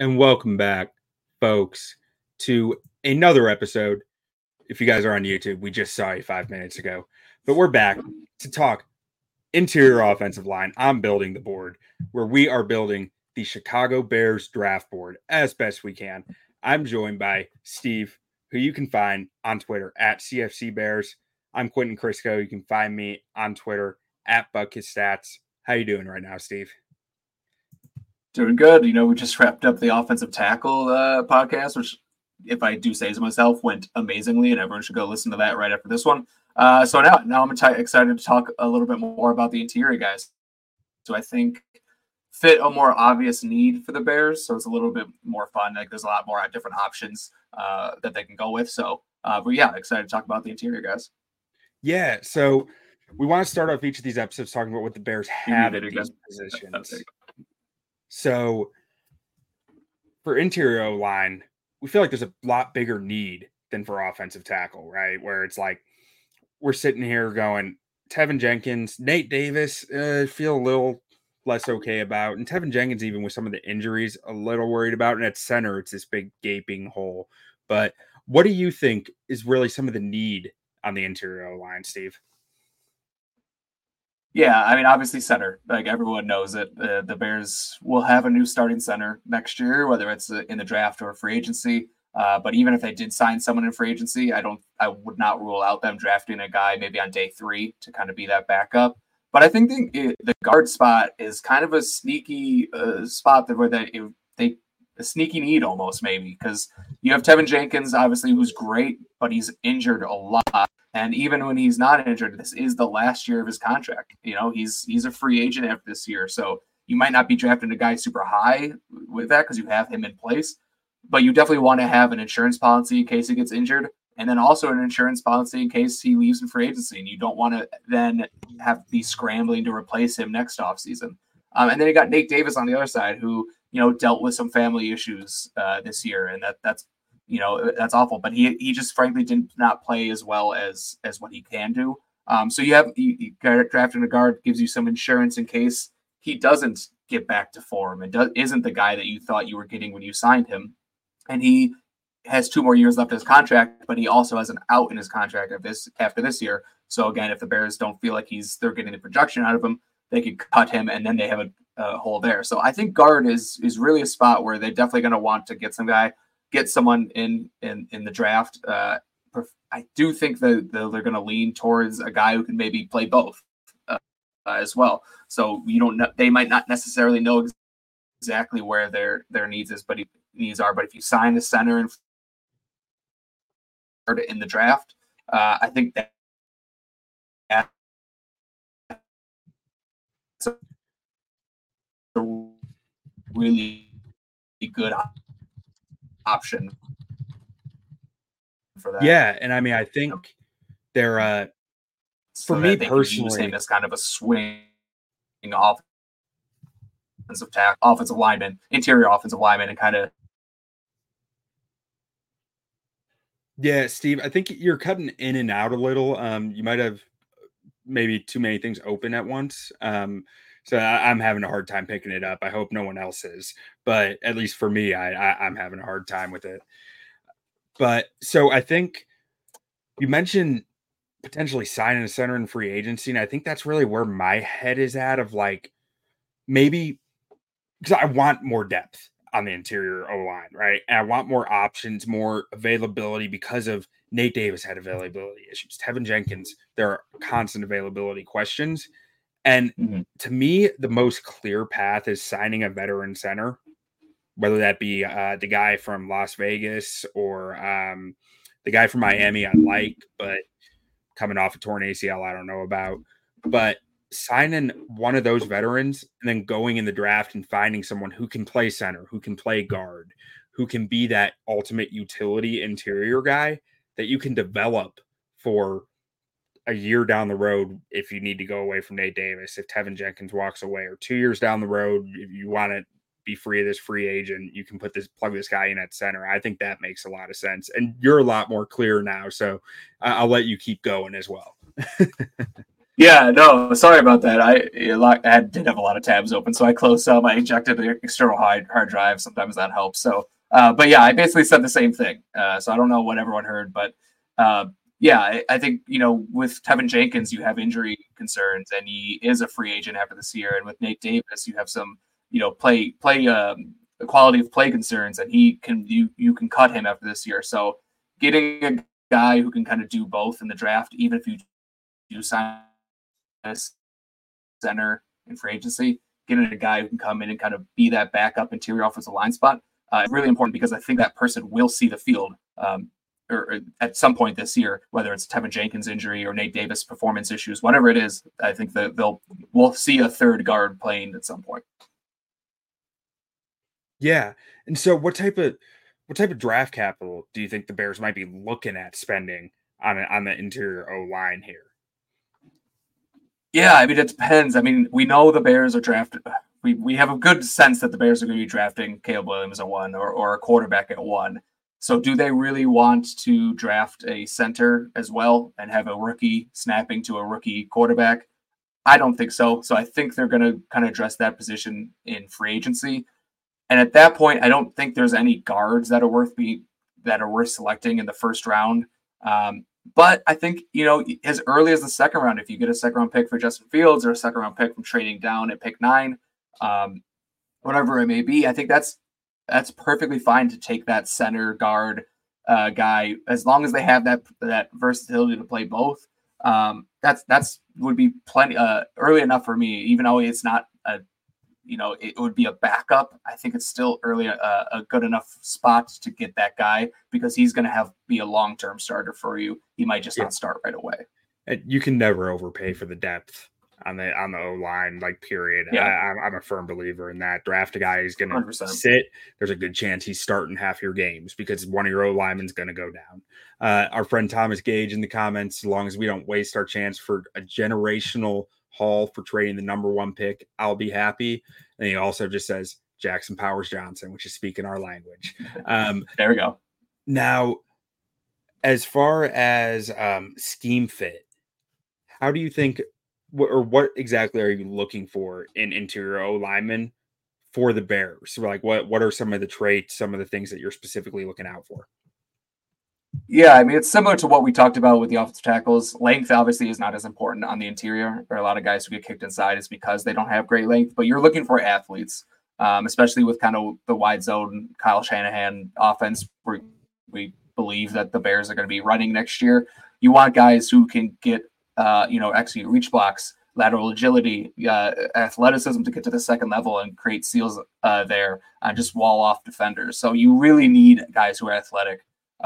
and welcome back, folks, to another episode. If you guys are on YouTube, we just saw you 5 minutes ago, but we're back to talk interior offensive line. I'm building the board where we are building the Chicago Bears draft board as best we can. I'm joined by Steve, who you can find on Twitter at CFC Bears. I'm Quentin Crisco. You can find me on Twitter at BucketStats. How you doing right now, Steve? Doing good. We just wrapped up the offensive tackle podcast, which, if I do say so myself, went amazingly, and everyone should go listen to that right after this one. So now I'm excited to talk a little bit more about the interior guys. So I think fit a more obvious need for the Bears, so it's a little bit more fun. Like there's a lot more different options that they can go with. So, but yeah, excited to talk about the interior guys. Yeah, so we want to start off each of these episodes talking about what the Bears have at these positions. So for interior O-line, we feel like there's a lot bigger need than for offensive tackle, right? Where it's like we're sitting here going, Tevin Jenkins, Nate Davis, feel a little less okay about. And Tevin Jenkins, even with some of the injuries, a little worried about. And at center, it's this big gaping hole. But what do you think is really some of the need on the interior O-line, Steve? Yeah, I mean, obviously center, like everyone knows it. The Bears will have a new starting center next year, whether it's in the draft or free agency. But even if they did sign someone in free agency, I would not rule out them drafting a guy maybe on day 3 to kind of be that backup. But I think the guard spot is kind of a sneaky spot where a sneaky need almost maybe, because you have Tevin Jenkins, obviously, who's great, but he's injured a lot. And even when he's not injured, this is the last year of his contract. He's a free agent after this year. So you might not be drafting a guy super high with that because you have him in place. But you definitely want to have an insurance policy in case he gets injured. And then also an insurance policy in case he leaves in free agency. And you don't want to then have to be scrambling to replace him next offseason. And then you got Nate Davis on the other side, who, dealt with some family issues this year. And that's awful, but he just frankly did not play as well as what he can do. So you drafting a guard gives you some insurance in case he doesn't get back to form and isn't the guy that you thought you were getting when you signed him. And he has 2 more years left of his contract, but he also has an out in his contract after this year. So again, if the Bears don't feel like they're getting the production out of him, they could cut him, and then they have a hole there. So I think guard is really a spot where they're definitely going to want to get someone in the draft. I do think that they're going to lean towards a guy who can maybe play both as well. So they might not necessarily know exactly where their needs are, but if you sign a center in the draft, I think that's a really good option for that. Yeah, and I mean, I think they're for me personally, use him as kind of a swing offensive lineman, interior offensive lineman, and kind of. Yeah, Steve, I think you're cutting in and out a little. You might have maybe too many things open at once. So I'm having a hard time picking it up. I hope no one else is, but at least for me, I'm having a hard time with it. But so I think you mentioned potentially signing a center in free agency, and I think that's really where my head is at, of like maybe because I want more depth on the interior O-line, right? And I want more options, more availability, because of Nate Davis had availability issues. Tevin Jenkins, there are constant availability questions. And to me, the most clear path is signing a veteran center, whether that be the guy from Las Vegas or the guy from Miami I like, but coming off a torn ACL, I don't know about. But signing one of those veterans and then going in the draft and finding someone who can play center, who can play guard, who can be that ultimate utility interior guy that you can develop for a year down the road if you need to go away from Nate Davis, if Tevin Jenkins walks away, or 2 years down the road, if you want to be free of this free agent, you can plug this guy in at center. I think that makes a lot of sense. And you're a lot more clear now, so I'll let you keep going as well. Yeah, no, sorry about that. I did have a lot of tabs open, so I closed some. I ejected the external hard drive. Sometimes that helps. So, but yeah, I basically said the same thing. So I don't know what everyone heard, but uh, yeah, I think with Tevin Jenkins, you have injury concerns, and he is a free agent after this year. And with Nate Davis, you have some play quality of play concerns, and you can cut him after this year. So getting a guy who can kind of do both in the draft, even if you do sign center in free agency, getting a guy who can come in and kind of be that backup interior offensive line spot is really important because I think that person will see the field or at some point this year, whether it's Tevin Jenkins injury or Nate Davis performance issues, whatever it is. I think that we'll see a third guard playing at some point. Yeah. And so what type of draft capital do you think the Bears might be looking at spending on the interior O line here? Yeah, I mean it depends. I mean, we know the Bears are drafted. We have a good sense that the Bears are going to be drafting Caleb Williams at 1 or a quarterback at 1. So do they really want to draft a center as well and have a rookie snapping to a rookie quarterback? I don't think so. So I think they're going to kind of address that position in free agency. And at that point, I don't think there's any guards that are worth selecting in the first round. But I think, as early as the second round, if you get a second round pick for Justin Fields or a second round pick from trading down at pick 9, um, whatever it may be, I think that's perfectly fine to take that center guard guy as long as they have that versatility to play both. That's would be plenty early enough for me, even though it's not it would be a backup. I think it's still early a good enough spot to get that guy because he's going to be a long-term starter for you. He might just Yeah. not start right away. You can never overpay for the depth on the O line, like period. Yeah. I'm a firm believer in that. Draft a guy who's going to 100%. sit. There's a good chance he's starting half your games because one of your O linemen's going to go down. Our friend Thomas Gage in the comments, as long as we don't waste our chance for a generational haul for trading the number 1 pick, I'll be happy. And he also just says Jackson Powers Johnson, which is speaking our language. There we go. Now, as far as scheme fit, how do you think, what exactly are you looking for in interior O linemen for the Bears? So like, what are some of the traits, some of the things that you're specifically looking out for? Yeah, I mean, it's similar to what we talked about with the offensive tackles. Length obviously is not as important on the interior. There are a lot of guys who get kicked inside is because they don't have great length, but you're looking for athletes, especially with kind of the wide zone Kyle Shanahan offense, where we believe that the Bears are going to be running next year. You want guys who can get, execute reach blocks, lateral agility, athleticism to get to the second level and create seals there, and just wall off defenders. So you really need guys who are athletic.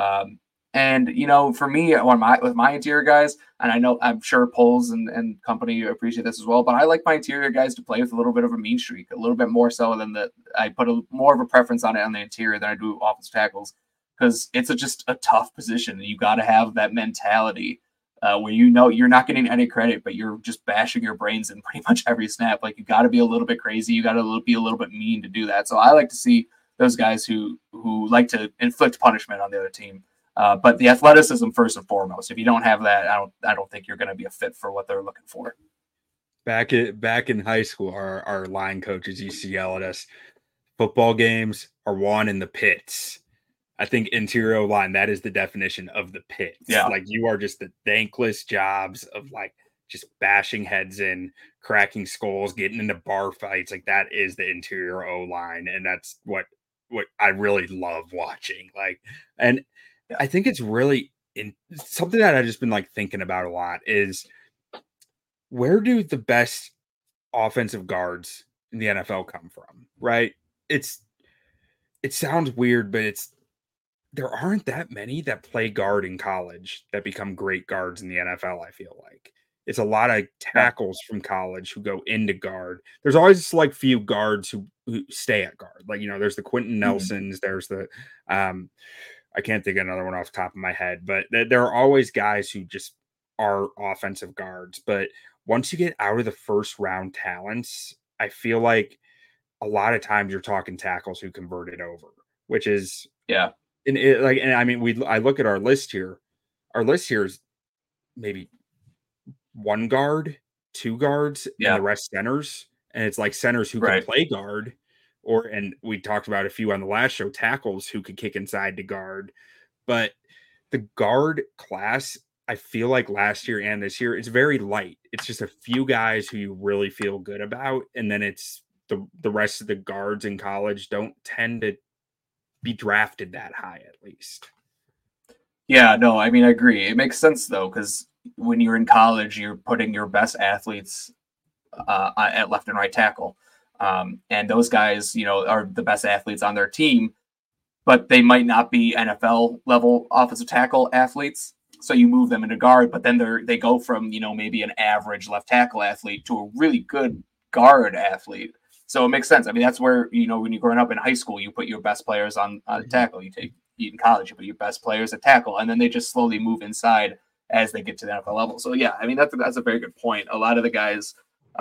And for me, with my interior guys, and I'm sure Poles and company appreciate this as well, but I like my interior guys to play with a little bit of a mean streak, a little bit more so than that. I put more of a preference on it on the interior than I do offensive tackles because it's just a tough position, and you got to have that mentality where you're not getting any credit, but you're just bashing your brains in pretty much every snap. Like you got to be a little bit crazy, you got to be a little bit mean to do that. So I like to see those guys who like to inflict punishment on the other team. But the athleticism first and foremost. If you don't have that, I don't think you're going to be a fit for what they're looking for. Back in high school, our line coaches used to yell at us, football games are won in the pits. I think interior line, that is the definition of the pits. Yeah. Like you are just the thankless jobs of like just bashing heads in, cracking skulls, getting into bar fights. Like that is the interior O line. And that's what I really love watching. Like, and Yeah. I think it's really something that I've just been like thinking about a lot is where do the best offensive guards in the NFL come from? Right? It sounds weird, but there aren't that many that play guard in college that become great guards in the NFL, I feel like. It's a lot of tackles from college who go into guard. There's always a select few guards who stay at guard. Like, there's the Quentin Nelsons, there's the I can't think of another one off the top of my head, but there are always guys who just are offensive guards. But once you get out of the first round talents, I feel like a lot of times you're talking tackles who converted over, which is and I mean I look at our list here. Our list here is maybe one guard, two guards, and Yeah, the rest centers. And it's like centers who can right. play guard, and we talked about a few on the last show, tackles who could kick inside to guard. But the guard class, I feel like last year and this year, it's very light. It's just a few guys who you really feel good about. And then it's the rest of the guards in college don't tend to be drafted that high, at least. Yeah, no, I mean, I agree. It makes sense though, because when you're in college, you're putting your best athletes at left and right tackle, and those guys, are the best athletes on their team, but they might not be NFL level offensive tackle athletes. So you move them into guard, but then they go from maybe an average left tackle athlete to a really good guard athlete. So it makes sense. I mean, that's where when you're growing up in high school, you put your best players on tackle. In college, you put your best players at tackle, and then they just slowly move inside as they get to the NFL level. So yeah, I mean that's a very good point. A lot of the guys,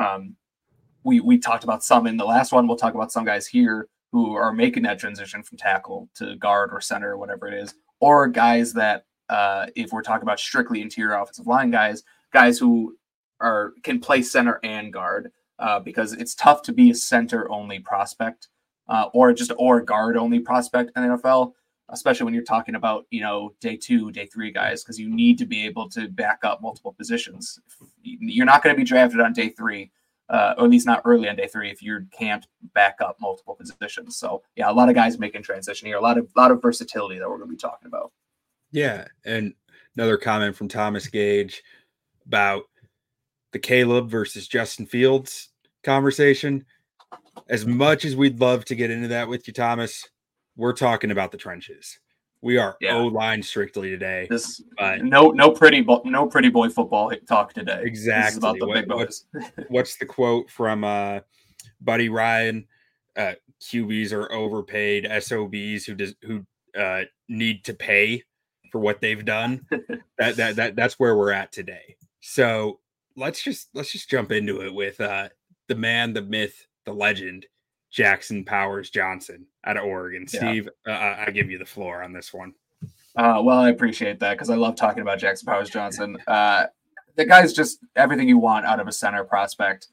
we talked about some in the last one. We'll talk about some guys here who are making that transition from tackle to guard or center or whatever it is, or guys that if we're talking about strictly interior offensive line guys who can play center and guard, because it's tough to be a center only prospect or guard only prospect in the NFL, especially when you're talking about day 2, day 3 guys, because you need to be able to back up multiple positions. You're not going to be drafted on day 3, or at least not early on day 3, if you can't back up multiple positions. So yeah, a lot of guys making transition here, a lot of versatility that we're going to be talking about. Yeah, and another comment from Thomas Gage about the Caleb versus Justin Fields conversation. As much as we'd love to get into that with you, Thomas, we're talking about the trenches. We are O-line strictly today. No pretty boy football talk today. Exactly. This is about the big boys. What's the quote from Buddy Ryan? QBs are overpaid SOBs who need to pay for what they've done. That's where we're at today. So let's just jump into it with the man, the myth, the legend, Jackson Powers Johnson out of Oregon. Steve, I give you the floor on this one. Well, I appreciate that because I love talking about Jackson Powers Johnson. The guy's just everything you want out of a center prospect.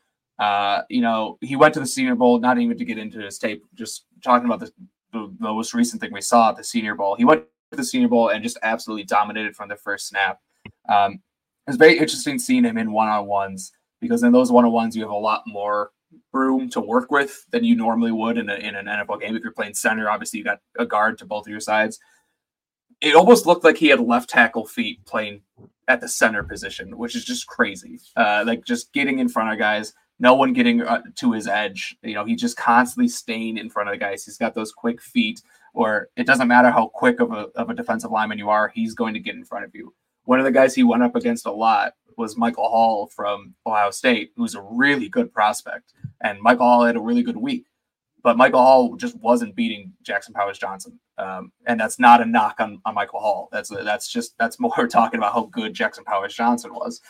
He went to the Senior Bowl, not even to get into his tape, just talking about the most recent thing we saw at the Senior Bowl. He went to the Senior Bowl and just absolutely dominated from the first snap. It was very interesting seeing him in one-on-ones, because in those one-on-ones you have a lot more room to work with than you normally would in an NFL game. If you're playing center, obviously you got a guard to both of your sides. It almost looked like he had left tackle feet playing at the center position, which is just crazy. Like just getting in front of guys, no one getting to his edge. He's just constantly staying in front of the guys. He's got those quick feet, or it doesn't matter how quick of a defensive lineman you are, he's going to get in front of you. One of the guys he went up against a lot was Michael Hall from Ohio State, who's a really good prospect. And Michael Hall had a really good week, but Michael Hall just wasn't beating Jackson Powers Johnson. And that's not a knock on Michael Hall. That's more talking about how good Jackson Powers Johnson was.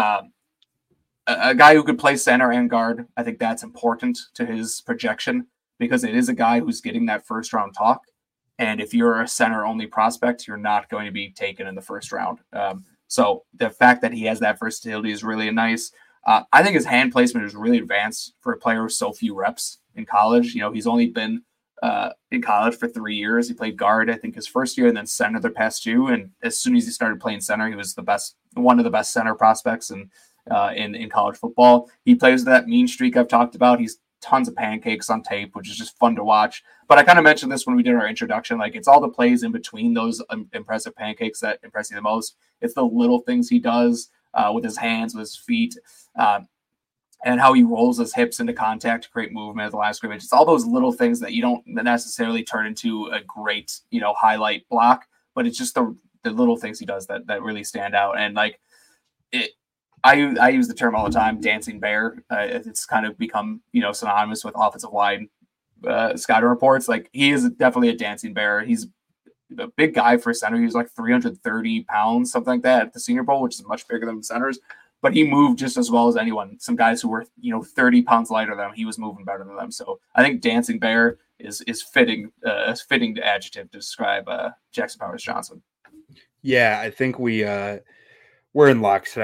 A guy who could play center and guard, I think that's important to his projection, because it is a guy who's getting that first round talk. And if you're a center only prospect, you're not going to be taken in the first round. So the fact that he has that versatility is really nice. I think his hand placement is really advanced for a player with so few reps in college. He's only been in college for 3 years. He played guard, I think, his first year, and then center the past 2. And as soon as he started playing center, he was one of the best center prospects in college football. He plays that mean streak I've talked about. He's tons of pancakes on tape, which is just fun to watch. But I kind of mentioned this when we did our introduction. Like, it's all the plays in between those impressive pancakes that impress you the most. It's the little things he does with his hands, with his feet, and how he rolls his hips into contact to create movement at the line of scrimmage. It's all those little things that you don't necessarily turn into a great, highlight block, but it's just the little things he does that really stand out. And like it, I use the term all the time, dancing bear. It's kind of become, synonymous with offensive line scouting reports. Like, he is definitely a dancing bear. He's a big guy for a center. He was like 330 pounds, something like that, at the Senior Bowl, which is much bigger than the centers. But he moved just as well as anyone. Some guys who were, 30 pounds lighter than him, he was moving better than them. So I think dancing bear is fitting, a fitting adjective to describe Jackson Powers Johnson. Yeah, I think we're in lockstep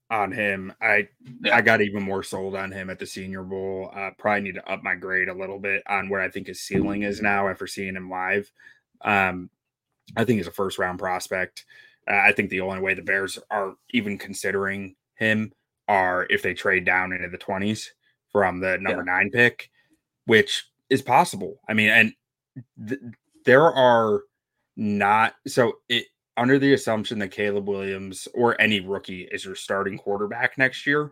on him. I got even more sold on him at the Senior Bowl. Probably need to up my grade a little bit on where I think his ceiling is now after seeing him live. I think he's a first round prospect. I think the only way the Bears are even considering him are if they trade down into the 20s from the number 9 pick, which is possible. I mean, and there are not under the assumption that Caleb Williams or any rookie is your starting quarterback next year,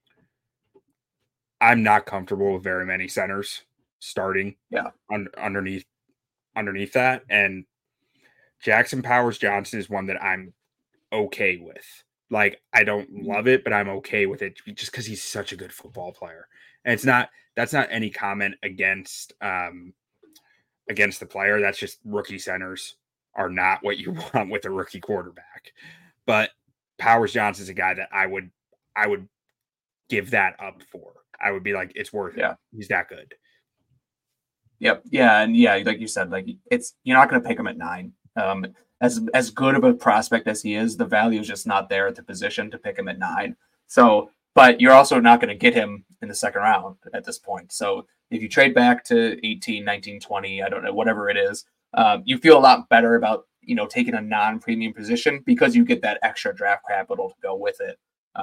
I'm not comfortable with very many centers starting underneath that. And Jackson Powers Johnson is one that I'm okay with. Like, I don't love it, but I'm okay with it just because he's such a good football player. And that's not any comment against the player. That's just rookie centers are not what you want with a rookie quarterback. But Powers Johnson is a guy that I would give that up for. I would be like, it's worth it. He's that good. Yep. Yeah. And yeah, like you said, like you're not going to pick him at 9. As good of a prospect as he is, the value is just not there at the position to pick him at 9. So, but you're also not going to get him in the second round at this point. So if you trade back to 18, 19, 20, I don't know, whatever it is, you feel a lot better about, taking a non-premium position because you get that extra draft capital to go with it.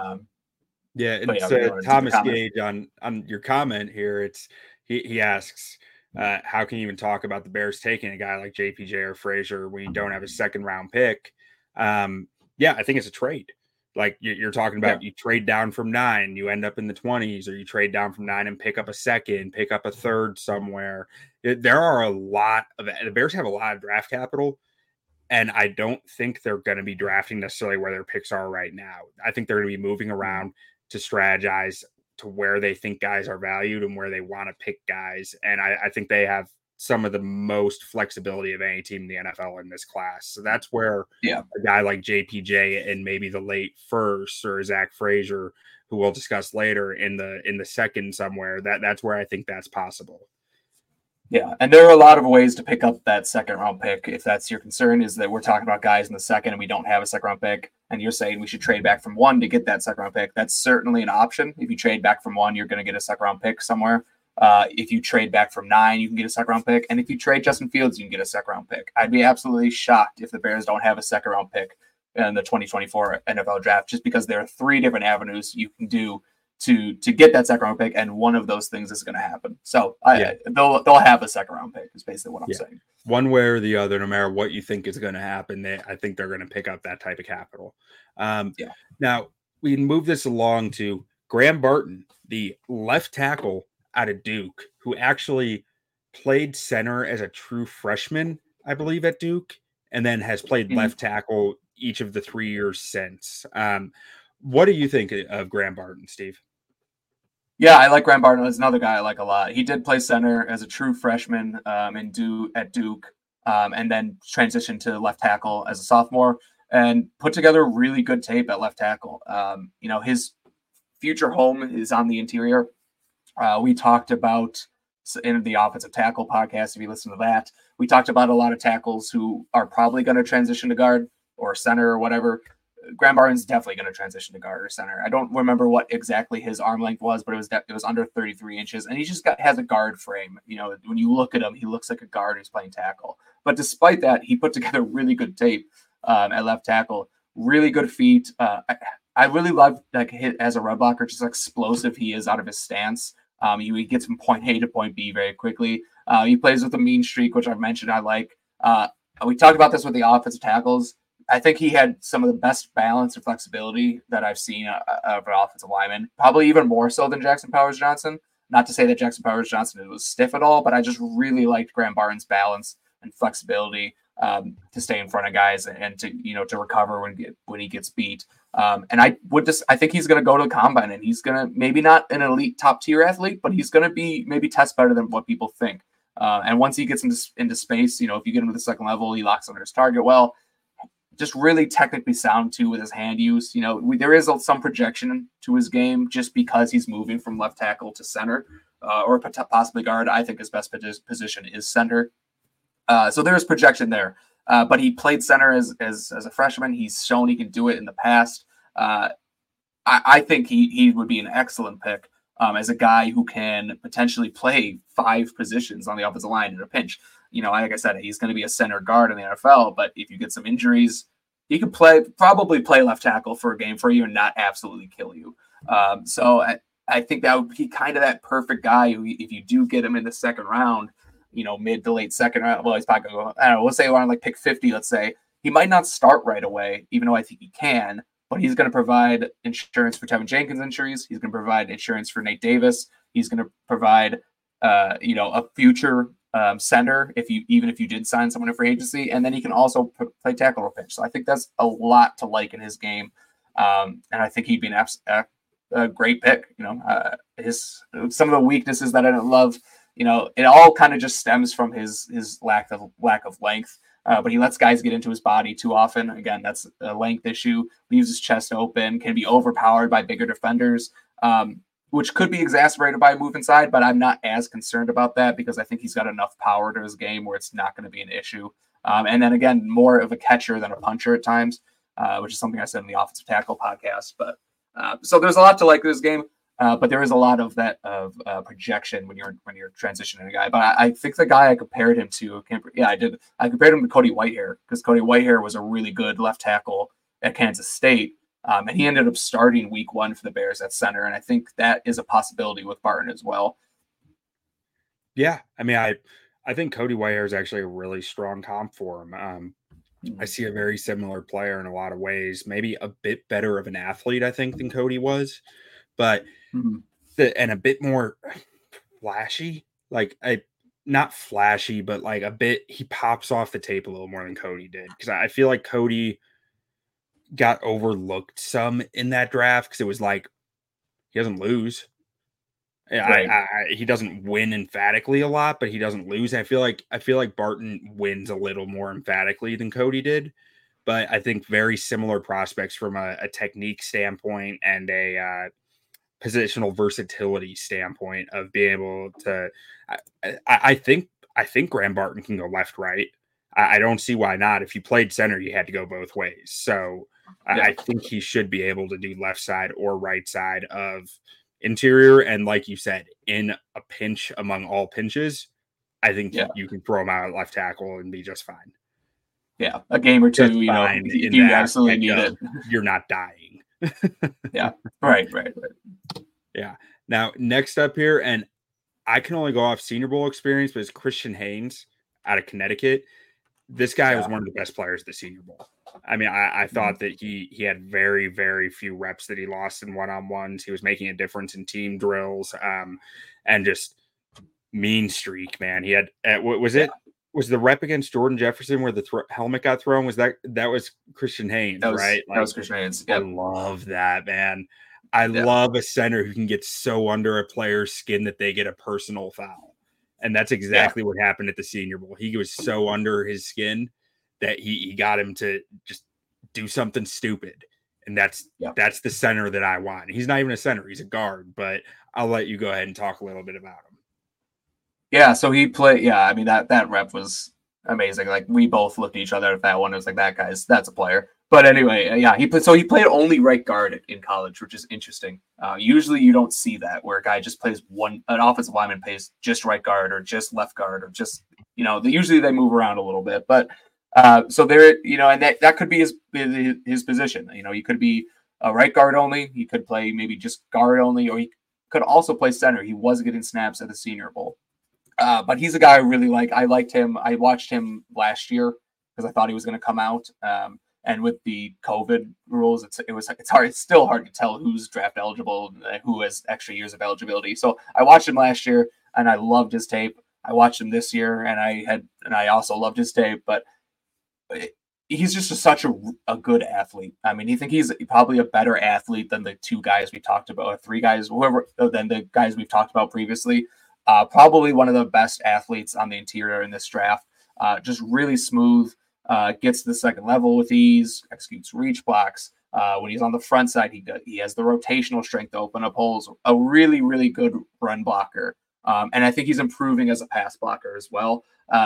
Thomas Gage on your comment here. He asks, how can you even talk about the Bears taking a guy like JPJ or Frazier when you don't have a second round pick? I think it's a trade. Like you're talking about, you trade down from 9, you end up in the 20s, or you trade down from 9 and pick up a second, pick up a third somewhere. There are a lot of the Bears have a lot of draft capital, and I don't think they're going to be drafting necessarily where their picks are right now. I think they're going to be moving around to strategize to where they think guys are valued and where they want to pick guys. And I think they have some of the most flexibility of any team in the NFL in this class. So that's where a guy like JPJ and maybe the late first or Zach Frazier, who we'll discuss later in the second somewhere, that's where I think that's possible. Yeah, and there are a lot of ways to pick up that second round pick. If that's your concern, is that we're talking about guys in the second and we don't have a second round pick, and you're saying we should trade back from 1 to get that second round pick. That's certainly an option. If you trade back from 1, you're going to get a second round pick somewhere. If you trade back from 9, you can get a second round pick. And if you trade Justin Fields, you can get a second round pick. I'd be absolutely shocked if the Bears don't have a second round pick in the 2024 NFL draft, just because there are 3 different avenues you can do to get that second round pick, and one of those things is going to happen. So they'll have a second round pick is basically what I'm saying. One way or the other, no matter what you think is going to happen, I think they're going to pick up that type of capital. Now we can move this along to Graham Barton, the left tackle out of Duke, who actually played center as a true freshman, I believe, at Duke, and then has played left tackle each of the 3 years since. What do you think of Graham Barton, Steve? Yeah, I like Graham Barton. That's another guy I like a lot. He did play center as a true freshman at Duke, and then transitioned to left tackle as a sophomore and put together really good tape at left tackle. His future home is on the interior. We talked about in the offensive tackle podcast, if you listen to that, we talked about a lot of tackles who are probably going to transition to guard or center or whatever. Graham Barton's definitely going to transition to guard or center. I don't remember what exactly his arm length was, but it was under 33 inches, and he just has a guard frame. When you look at him, he looks like a guard who's playing tackle. But despite that, he put together really good tape at left tackle. Really good feet. I really love as a run blocker, just how explosive he is out of his stance. He gets from point A to point B very quickly. He plays with a mean streak, which I've mentioned I like. We talked about this with the offensive tackles. I think he had some of the best balance and flexibility that I've seen of an offensive lineman, probably even more so than Jackson Powers Johnson. Not to say that Jackson Powers Johnson was stiff at all, but I just really liked Graham Barton's balance and flexibility to stay in front of guys and to recover when he gets beat. And I think he's going to go to the combine, and he's going to maybe not an elite top tier athlete, but he's going to be maybe test better than what people think. And once he gets into space, if you get him to the second level, he locks under his target well. Just really technically sound too with his hand use. There is some projection to his game just because he's moving from left tackle to center or possibly guard. I think his best position is center. So there's projection there. But he played center as a freshman. He's shown he can do it in the past. I think he would be an excellent pick as a guy who can potentially play 5 positions on the offensive line in a pinch. Like I said, he's going to be a center guard in the NFL, but if you get some injuries, he could probably play left tackle for a game for you and not absolutely kill you. So I think that would be kind of that perfect guy who, if you do get him in the second round, mid to late second round, well, he's probably going to go, I don't know, let's say around like pick 50, let's say. He might not start right away, even though I think he can, but he's going to provide insurance for Tevin Jenkins injuries. He's going to provide insurance for Nate Davis. He's going to provide, a future center even if you did sign someone in free agency, and then he can also play tackle or pinch. So I think that's a lot to like in his game, and I think he'd be a great pick. Some of the weaknesses that I don't love, it all kind of just stems from his lack of length. But he lets guys get into his body too often. Again, that's a length issue. Leaves his chest open. Can be overpowered by bigger defenders. Which could be exacerbated by a move inside, but I'm not as concerned about that because I think he's got enough power to his game where it's not going to be an issue. And then again, more of a catcher than a puncher at times, which is something I said in the offensive tackle podcast. But so there's a lot to like this game, but there is a lot of that projection when you're transitioning a guy. But I think the guy I compared him to, I did. I compared him to Cody Whitehair because Cody Whitehair was a really good left tackle at Kansas State. And he ended up starting week 1 for the Bears at center. And I think that is a possibility with Barton as well. Yeah. I mean, I think Cody Whitehair is actually a really strong comp for him. I see a very similar player in a lot of ways, maybe a bit better of an athlete, I think, than Cody was, but and a bit more flashy, not flashy, but like a bit, he pops off the tape a little more than Cody did. Cause I feel like Cody got overlooked some in that draft because it was like he doesn't lose. Right. He doesn't win emphatically a lot, but he doesn't lose. I feel like Barton wins a little more emphatically than Cody did, but I think very similar prospects from a technique standpoint and a positional versatility standpoint of being able to. I think Graham Barton can go left, right. I don't see why not. If you played center, you had to go both ways. So yeah. I think he should be able to do left side or right side of interior. And like you said, in a pinch among all pinches, I think you can throw him out at left tackle and be just fine. Yeah, a game or two, if you absolutely need it. You're not dying. Yeah, right. Yeah. Now, next up here, and I can only go off Senior Bowl experience, but it's Christian Haynes out of Connecticut. This guy was one of the best players at the Senior Bowl. I mean, I thought that he had very, very few reps that he lost in one-on-ones. He was making a difference in team drills, and just mean streak, man. He had was the rep against Jordan Jefferson where the helmet got thrown? That was Christian Haynes, right? That was Christian Haynes. Yep. I love that, man. I love a center who can get so under a player's skin that they get a personal foul. And that's exactly what happened at the Senior Bowl. He was so under his skin that he got him to just do something stupid. And that's the center that I want. He's not even a center. He's a guard, but I'll let you go ahead and talk a little bit about him. Yeah, so he played. Yeah, I mean, that rep was amazing. Like, we both looked at each other at that one. It was like, that's a player. But anyway, he played only right guard in college, which is interesting. Usually you don't see that where a guy just plays an offensive lineman plays just right guard or just left guard or just, usually they move around a little bit. But so there, and that could be his position. He could be a right guard only. He could play maybe just guard only, or he could also play center. He was getting snaps at the Senior Bowl. But he's a guy I really like. I liked him. I watched him last year because I thought he was going to come out. And with the COVID rules, it's hard. It's still hard to tell who's draft eligible and who has extra years of eligibility. So I watched him last year, and I loved his tape. I watched him this year, and I also loved his tape. But he's just such a good athlete. I mean, I think he's probably a better athlete than the 2 guys we talked about, or 3 guys, than the guys we've talked about previously. Probably one of the best athletes on the interior in this draft. Just really smooth. Gets to the second level with ease, executes reach blocks. When he's on the front side, he has the rotational strength to open up holes. A really, really good run blocker. And I think he's improving as a pass blocker as well.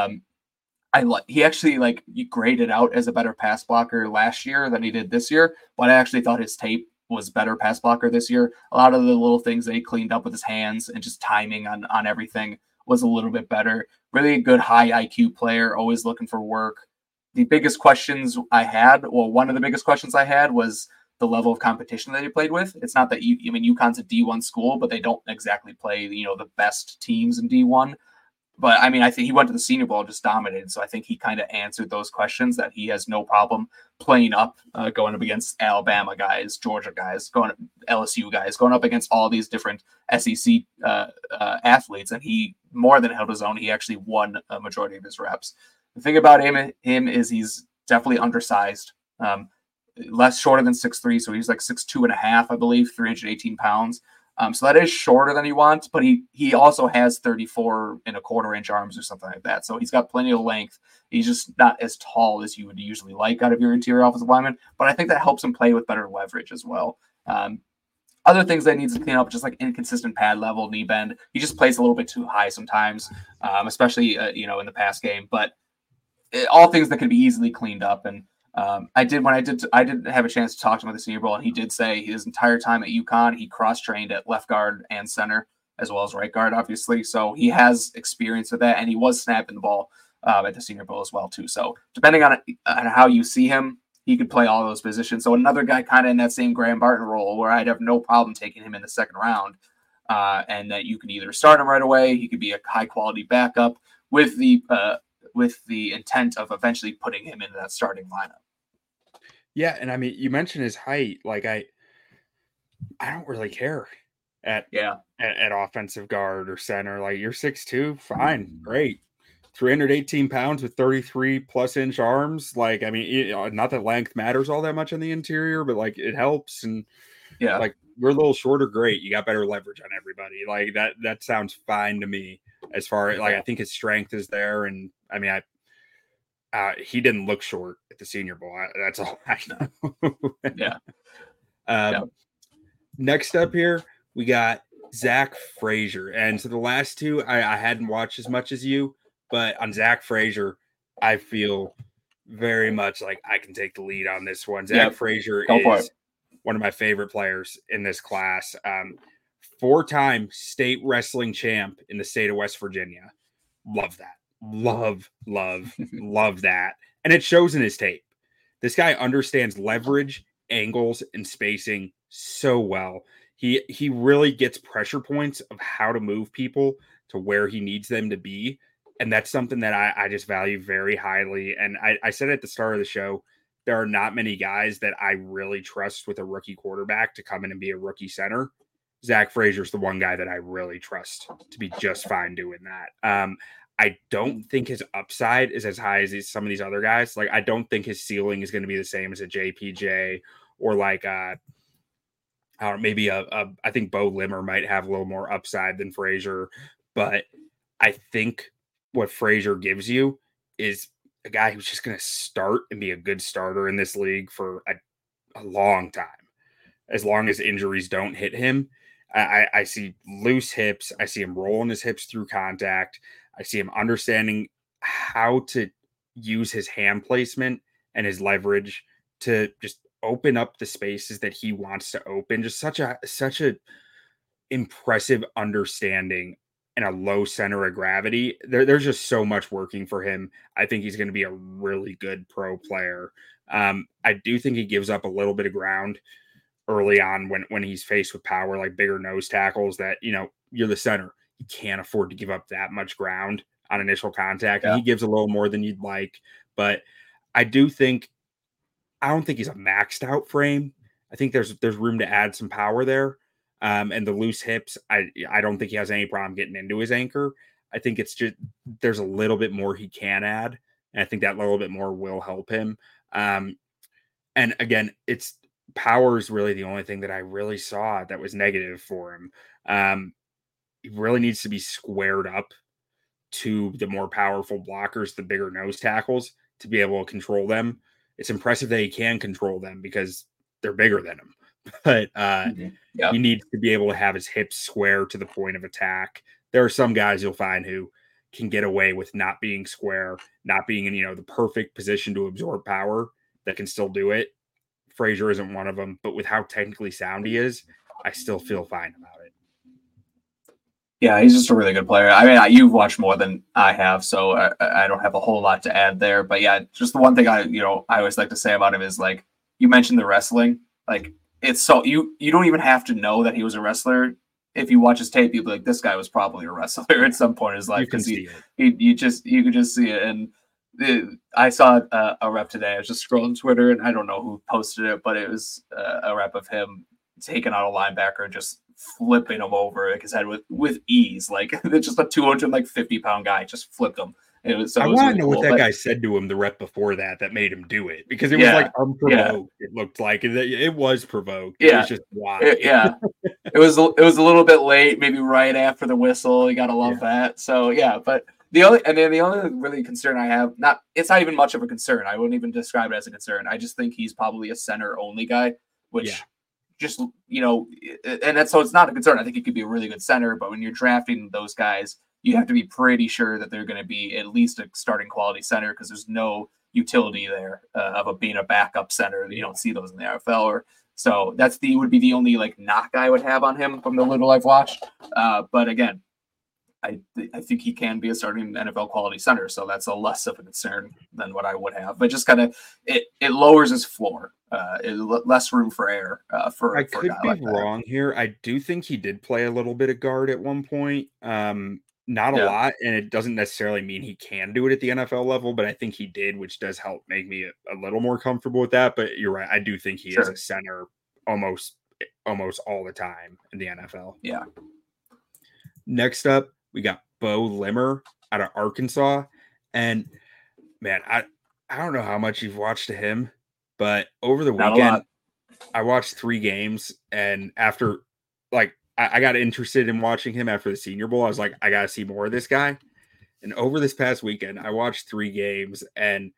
He actually graded out as a better pass blocker last year than he did this year, but I actually thought his tape was better pass blocker this year. A lot of the little things that he cleaned up with his hands and just timing on everything was a little bit better. Really a good high IQ player, always looking for work. The biggest questions I had, well, one of the biggest questions I had was the level of competition that he played with. It's not that UConn's a D1 school, but they don't exactly play, the best teams in D1. But I mean, I think he went to the Senior Bowl and just dominated. So I think he kind of answered those questions that he has no problem playing up, going up against Alabama guys, Georgia guys, LSU guys, going up against all these different SEC athletes. And he more than held his own. He actually won a majority of his reps. The thing about him is he's definitely undersized, less shorter than 6'3". So he's like 6'2.5", I believe, 318 pounds. So that is shorter than he wants, but he also has 34.25-inch arms or something like that. So he's got plenty of length. He's just not as tall as you would usually like out of your interior offensive lineman, but I think that helps him play with better leverage as well. Other things that needs to clean up, just like inconsistent pad level, knee bend. He just plays a little bit too high sometimes, especially in the pass game. But all things that can be easily cleaned up. And I did have a chance to talk to him at the Senior Bowl, and he did say his entire time at UConn, he cross-trained at left guard and center, as well as right guard, obviously. So he has experience with that, and he was snapping the ball at the Senior Bowl as well, too. So depending on how you see him, he could play all those positions. So another guy kind of in that same Graham Barton role where I'd have no problem taking him in the second round, and that you can either start him right away, he could be a high-quality backup with the intent of eventually putting him into that starting lineup. Yeah, and I mean, you mentioned his height. Like I don't really care at offensive guard or center. Like you're 6'2", fine, great. 318 pounds with 33+ inch arms. Like, I mean, not that length matters all that much on the interior, but like it helps. And like you're a little shorter, great. You got better leverage on everybody. Like that sounds fine to me. As far as like, I think his strength is there, and I mean, he didn't look short at the Senior Bowl. That's all I know. Next up here, we got Zach Frazier. And so the last two, I hadn't watched as much as you, but on Zach Frazier, I feel very much like I can take the lead on this one. Zach Frazier is one of my favorite players in this class. 4-time state wrestling champ in the state of West Virginia. Love that. Love that. And it shows in his tape. This guy understands leverage, angles, and spacing so well. He really gets pressure points of how to move people to where he needs them to be. And that's something that I just value very highly. And I said at the start of the show, there are not many guys that I really trust with a rookie quarterback to come in and be a rookie center. Zach Frazier's the one guy that I really trust to be just fine doing that. I don't think his upside is as high as some of these other guys. Like, I don't think his ceiling is going to be the same as a JPJ or like maybe I think Bo Limmer might have a little more upside than Frazier. But I think what Frazier gives you is a guy who's just going to start and be a good starter in this league for a long time, as long as injuries don't hit him. I see loose hips. I see him rolling his hips through contact. I see him understanding how to use his hand placement and his leverage to just open up the spaces that he wants to open. Just such a impressive understanding and a low center of gravity. There's just so much working for him. I think he's going to be a really good pro player. I do think he gives up a little bit of ground early on when he's faced with power, like bigger nose tackles that, you're the center. You can't afford to give up that much ground on initial contact. And he gives a little more than you'd like. But I don't think he's a maxed out frame. I think there's room to add some power there. And the loose hips, I don't think he has any problem getting into his anchor. I think it's just there's a little bit more he can add. And I think that little bit more will help him. And again, it's power is really the only thing that I really saw that was negative for him. He really needs to be squared up to the more powerful blockers, the bigger nose tackles, to be able to control them. It's impressive that he can control them because they're bigger than him. But he needs to be able to have his hips square to the point of attack. There are some guys you'll find who can get away with not being square, not being in the perfect position to absorb power, that can still do it. Frazier isn't one of them, but with how technically sound he is, I still feel fine about it. Yeah, he's just a really good player. I mean, you've watched more than I have, so I don't have a whole lot to add there. But yeah, just the one thing I always like to say about him is like you mentioned the wrestling. Like it's so you don't even have to know that he was a wrestler. If you watch his tape, you'll be like, this guy was probably a wrestler at some point in his life because you could just see it. And I saw a rep today. I was just scrolling Twitter, and I don't know who posted it, but it was a rep of him taking out a linebacker and just flipping him over like his head with ease. Like just a 250-pound guy just flipped him. I want to know what that guy said to him the rep before that made him do it, because it was like unprovoked. Yeah. It looked like it was provoked. Yeah. It was just wild. It was a little bit late, maybe right after the whistle. You gotta love that. So but the only really concern I have, it's not even much of a concern. I wouldn't even describe it as a concern. I just think he's probably a center only guy, which just, and that's, so it's not a concern. I think he could be a really good center, but when you're drafting those guys, you have to be pretty sure that they're going to be at least a starting quality center, because there's no utility there of being a backup center. You don't see those in the NFL. So would be the only like knock I would have on him from the little I've watched. But again, I think he can be a starting NFL quality center, so that's a less of a concern than what I would have. But just kind of it lowers his floor, less room for error. I could be wrong here. I do think he did play a little bit of guard at one point, not a lot, and it doesn't necessarily mean he can do it at the NFL level, but I think he did, which does help make me a little more comfortable with that. But you're right, I do think he is a center almost all the time in the NFL. Yeah. Next up, we got Bo Limmer out of Arkansas. And man, I don't know how much you've watched of him, but over the weekend, I watched 3 games. And after, like, I got interested in watching him after the Senior Bowl. I was like, I got to see more of this guy. And over this past weekend, I watched 3 games. And,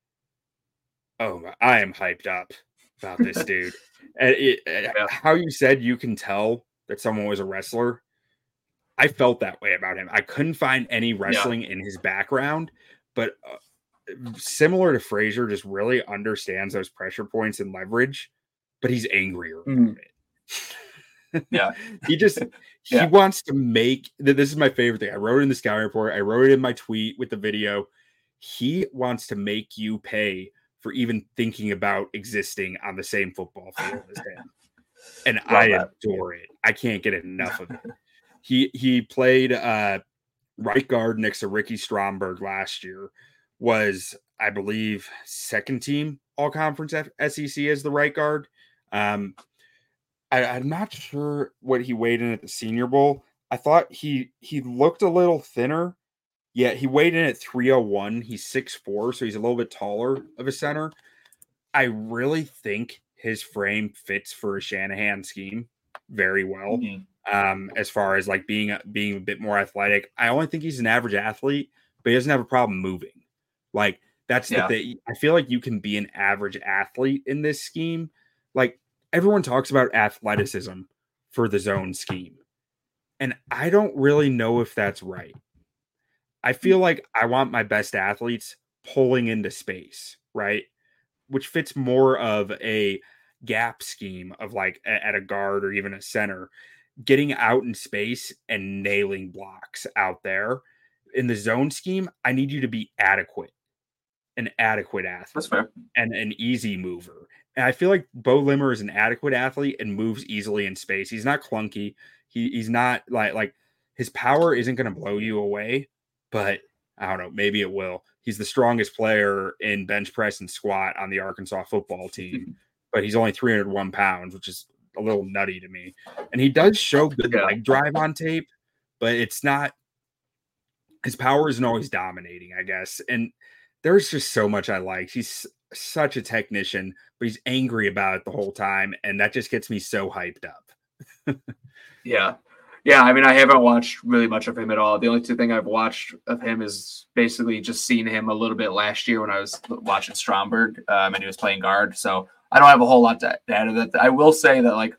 I am hyped up about this dude. And how you said you can tell that someone was a wrestler, I felt that way about him. I couldn't find any wrestling in his background, but similar to Frazier, just really understands those pressure points and leverage, but he's angrier about it. Yeah. He wants to make, this is my favorite thing. I wrote it in the scouting report. I wrote it in my tweet with the video. He wants to make you pay for even thinking about existing on the same football field as him. And I adore it. I can't get enough of it. He played right guard next to Ricky Stromberg last year, was, I believe, second team all-conference SEC as the right guard. I'm not sure what he weighed in at the Senior Bowl. I thought he looked a little thinner. Yeah, he weighed in at 301. He's 6'4", so he's a little bit taller of a center. I really think his frame fits for a Shanahan scheme very well. Mm-hmm. As far as like being a bit more athletic. I only think he's an average athlete, but he doesn't have a problem moving. Like that's the thing. I feel like you can be an average athlete in this scheme. Like everyone talks about athleticism for the zone scheme, and I don't really know if that's right. I feel like I want my best athletes pulling into space, right? Which fits more of a gap scheme of like at a guard or even a center, getting out in space and nailing blocks out there. In the zone scheme, I need you to be an adequate athlete. That's fair. And an easy mover. And I feel like Bo Limmer is an adequate athlete and moves easily in space. He's not clunky. He's not like his power isn't going to blow you away, but I don't know, maybe it will. He's the strongest player in bench press and squat on the Arkansas football team, but he's only 301 pounds, which is a little nutty to me. And he does show good leg drive on tape, but it's not, his power isn't always dominating, I guess. And there's just so much I like. He's such a technician, but he's angry about it the whole time. And that just gets me so hyped up. Yeah. I mean, I haven't watched really much of him at all. The only 2 things I've watched of him is basically just seeing him a little bit last year when I was watching Stromberg and he was playing guard. So I don't have a whole lot to add to that. I will say that like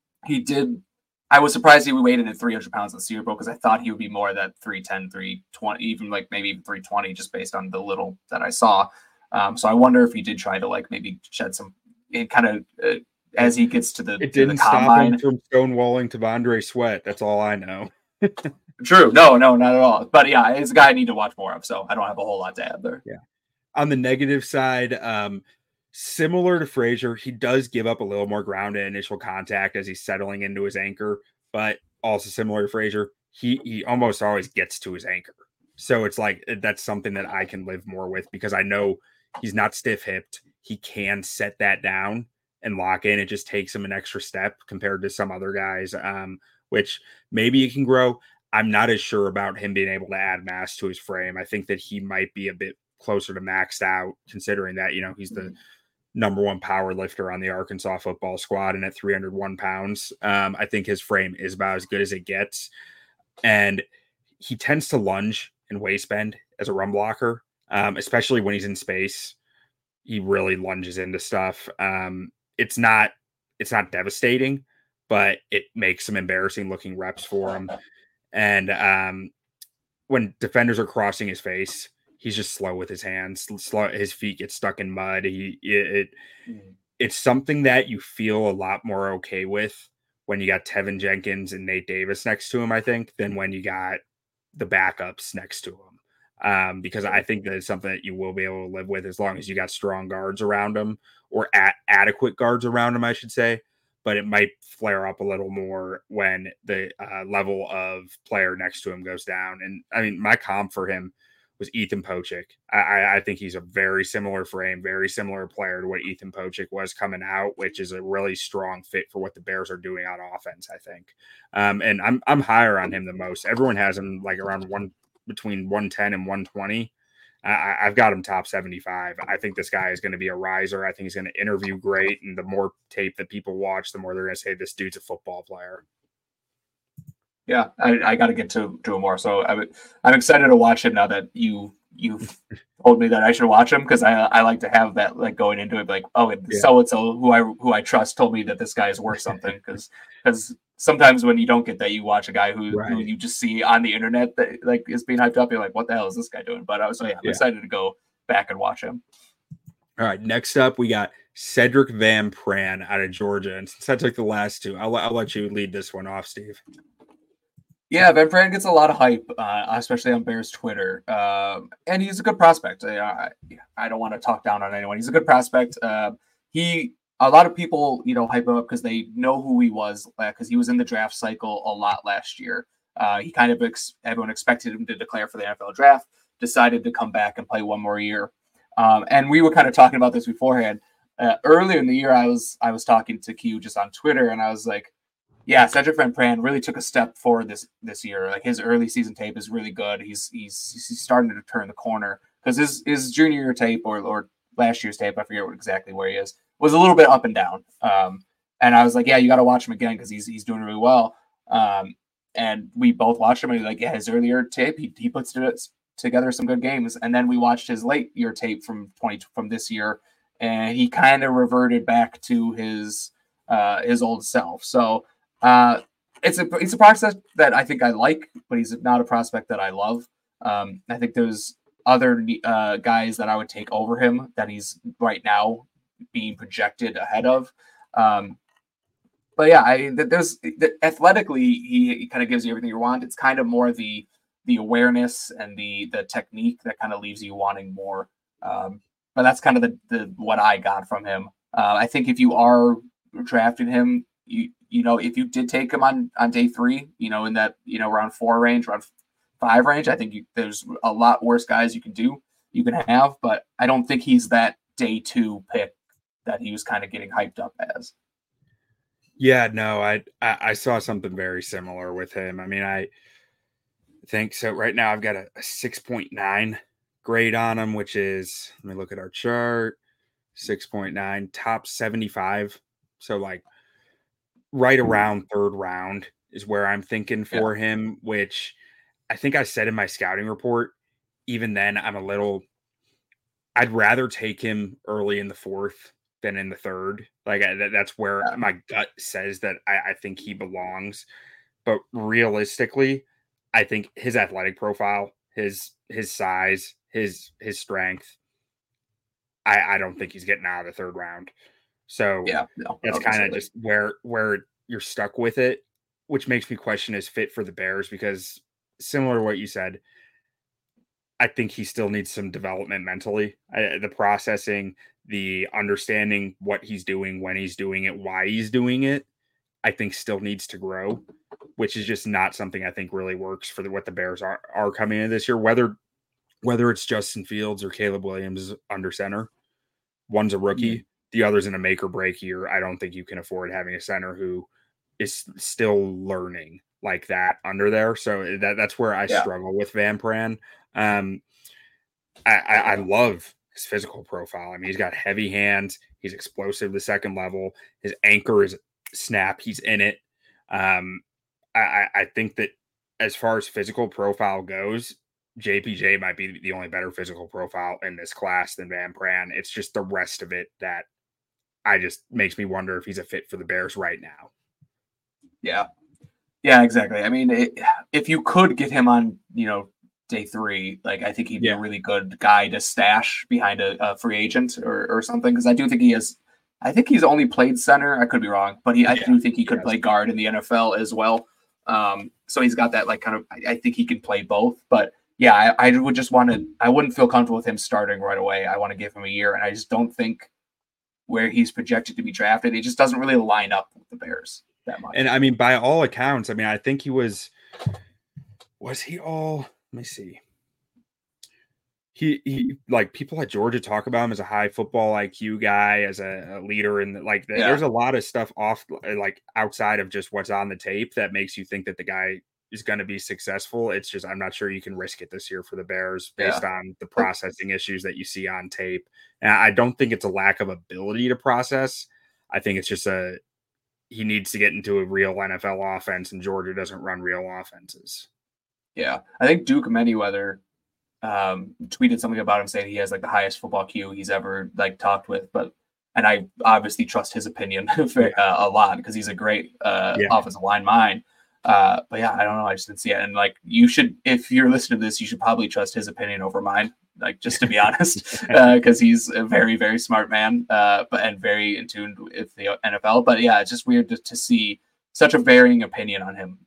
I was surprised he weighed in at 300 pounds in the Senior Bowl, because I thought he would be more that 310, 320, even like maybe even 320, just based on the little that I saw. So I wonder if he did try to like maybe shed some it kind of as he gets to the It didn't stop him combine. from stonewalling T'Vondre Sweat. That's all I know. True. No, not at all. But yeah, it's a guy I need to watch more of, so I don't have a whole lot to add there. Yeah. On the negative side, similar to Frazier, he does give up a little more ground at initial contact as he's settling into his anchor, but also similar to Frazier, he almost always gets to his anchor. So it's like that's something that I can live more with because I know he's not stiff hipped. He can set that down and lock in. It just takes him an extra step compared to some other guys, which maybe he can grow. I'm not as sure about him being able to add mass to his frame. I think that he might be a bit closer to maxed out, considering that, he's the number one power lifter on the Arkansas football squad and at 301 pounds. I think his frame is about as good as it gets. And he tends to lunge and waist bend as a run blocker, especially when he's in space. He really lunges into stuff. It's not devastating, but it makes some embarrassing looking reps for him. And when defenders are crossing his face, he's just slow with his hands. Slow, his feet get stuck in mud. It's something that you feel a lot more okay with when you got Tevin Jenkins and Nate Davis next to him, I think, than when you got the backups next to him. Because I think that it's something that you will be able to live with as long as you got strong guards around him or adequate guards around him, I should say. But it might flare up a little more when the level of player next to him goes down. And I mean, my comp for him was Ethan Pocic. I think he's a very similar frame, very similar player to what Ethan Pocic was coming out, which is a really strong fit for what the Bears are doing on offense, I think. And I'm higher on him than most. Everyone has him like around between 110 and 120. I've got him top 75. I think this guy is going to be a riser. I think he's going to interview great. And the more tape that people watch, the more they're going to say this dude's a football player. Yeah, I got to get to him more. So I'm excited to watch him now that you've told me that I should watch him because I like to have that like going into it like, oh, so and so who I trust told me that this guy is worth something because sometimes when you don't get that, you watch a guy who you just see on the internet that like is being hyped up. You're like, what the hell is this guy doing? But I'm excited to go back and watch him. All right, next up we got Cedric Van Pran out of Georgia, and since I took the last two, I'll let you lead this one off, Steve. Yeah, Van Pran gets a lot of hype, especially on Bears Twitter, and he's a good prospect. I don't want to talk down on anyone. He's a good prospect. A lot of people, hype him up because they know who he was, because he was in the draft cycle a lot last year. He kind of everyone expected him to declare for the NFL draft, decided to come back and play one more year. And we were kind of talking about this beforehand. Earlier in the year, I was talking to Q just on Twitter, and I was like, yeah, Cedric Van Pran really took a step forward this year. Like his early season tape is really good. He's starting to turn the corner because his junior year tape or last year's tape, I forget exactly where he is, was a little bit up and down. And I was like, yeah, you got to watch him again because he's doing really well. And we both watched him and like, yeah, his earlier tape, he puts together some good games. And then we watched his late year tape from this year, and he kind of reverted back to his old self. So. It's a prospect that I think I like, but he's not a prospect that I love. I think there's other guys that I would take over him that he's right now being projected ahead of. But yeah, athletically he kind of gives you everything you want. It's kind of more the awareness and the technique that kind of leaves you wanting more. But that's kind of the what I got from him. I think if you are drafting him, if you did take him on day 3, in that, around 4 range, around 5 range, I think there's a lot worse guys you can have, but I don't think he's that day 2 pick that he was kind of getting hyped up as. Yeah, no, I saw something very similar with him. I mean, I think so. Right now I've got a 6.9 grade on him, which is, let me look at our chart, 6.9, top 75. So like, right around 3rd round is where I'm thinking for him, which I think I said in my scouting report. Even then, I'd rather take him early in the 4th than in the 3rd. Like that's where my gut says that I think he belongs. But realistically, I think his athletic profile, his size, his strength, I don't think he's getting out of the 3rd round. So Yeah, no, that's kind of just where you're stuck with it, which makes me question his fit for the Bears because similar to what you said, I think he still needs some development mentally. The processing, the understanding what he's doing, when he's doing it, why he's doing it, I think still needs to grow, which is just not something I think really works for what the Bears are coming in this year. Whether it's Justin Fields or Caleb Williams under center, one's a rookie, the other's in a make or break year. I don't think you can afford having a center who is still learning like that under there. So that's where I struggle with Van Pran. I love his physical profile. I mean, he's got heavy hands. He's explosive the second level. His anchor is snap. He's in it. I think that as far as physical profile goes, JPJ might be the only better physical profile in this class than Van Pran. It's just the rest of it that I just makes me wonder if he's a fit for the Bears right now. Yeah, exactly. I mean, if you could get him on, day 3, like I think he'd be a really good guy to stash behind a free agent or something. Because I do think I think he's only played center. I could be wrong, but I do think he could play guard in the NFL as well. So he's got that I think he can play both. But yeah, I would just I wouldn't feel comfortable with him starting right away. I want to give him a year, and I just don't think where he's projected to be drafted, it just doesn't really line up with the Bears that much. And I mean, by all accounts, I mean, I think he was he all, let me see. He like people at Georgia talk about him as a high football IQ guy, as a leader, and there's a lot of stuff outside of just what's on the tape that makes you think that the guy is going to be successful. It's just, I'm not sure you can risk it this year for the Bears based on the processing issues that you see on tape. And I don't think it's a lack of ability to process. I think it's just he needs to get into a real NFL offense, and Georgia doesn't run real offenses. Yeah. I think Duke Manyweather tweeted something about him saying he has the highest football Q he's ever talked with, and I obviously trust his opinion a lot because he's a great offensive line mind. But yeah, I don't know. I just didn't see it. And you should, if you're listening to this, you should probably trust his opinion over mine. Just to be honest, because he's a very, very smart man, and very in tune with the NFL. But yeah, it's just weird to see such a varying opinion on him.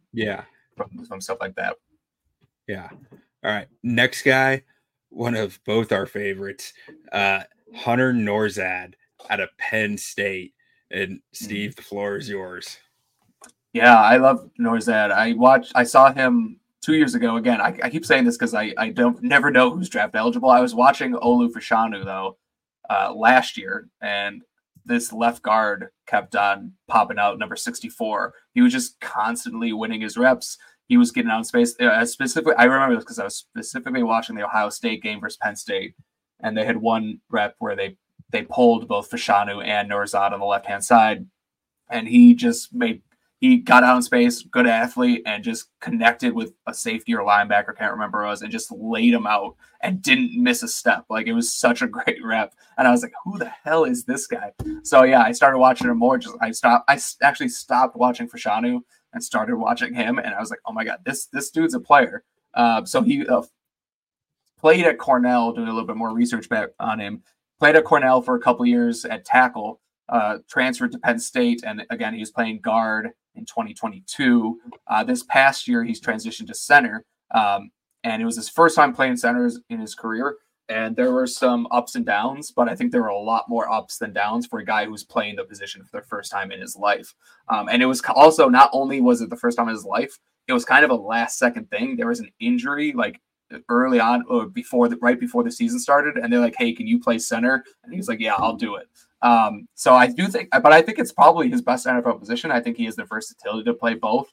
From stuff like that. Yeah. All right. Next guy, one of both our favorites, Hunter Nourzad out of Penn State. And Steve, the floor is yours. Yeah, I love Nourzad. I saw him 2 years ago. Again, I keep saying this because I never know who's draft eligible. I was watching Olu Fashanu though last year, and this left guard kept on popping out, number 64. He was just constantly winning his reps. He was getting out in space. Specifically, I remember this because I was specifically watching the Ohio State game versus Penn State, and they had one rep where they pulled both Fashanu and Nourzad on the left-hand side, and he got out in space, good athlete, and just connected with a safety or linebacker, can't remember who it was, and just laid him out and didn't miss a step. It was such a great rep. And I was like, who the hell is this guy? So yeah, I started watching him more. I actually stopped watching Fashanu and started watching him. And I was like, oh my God, this dude's a player. So he played at Cornell, doing a little bit more research back on him, played at Cornell for a couple years at tackle, transferred to Penn State. And again, he was playing guard in 2022. This past year, he's transitioned to center, and it was his first time playing centers in his career. And there were some ups and downs, but I think there were a lot more ups than downs for a guy who's playing the position for the first time in his life. And it was also, not only was it the first time in his life, it was kind of a last second thing. There was an injury early on or right before the season started, and they're like, "Hey, can you play center?" And he's like, "Yeah, I'll do it." So I do think, but I think it's probably his best NFL position. I think he has the versatility to play both.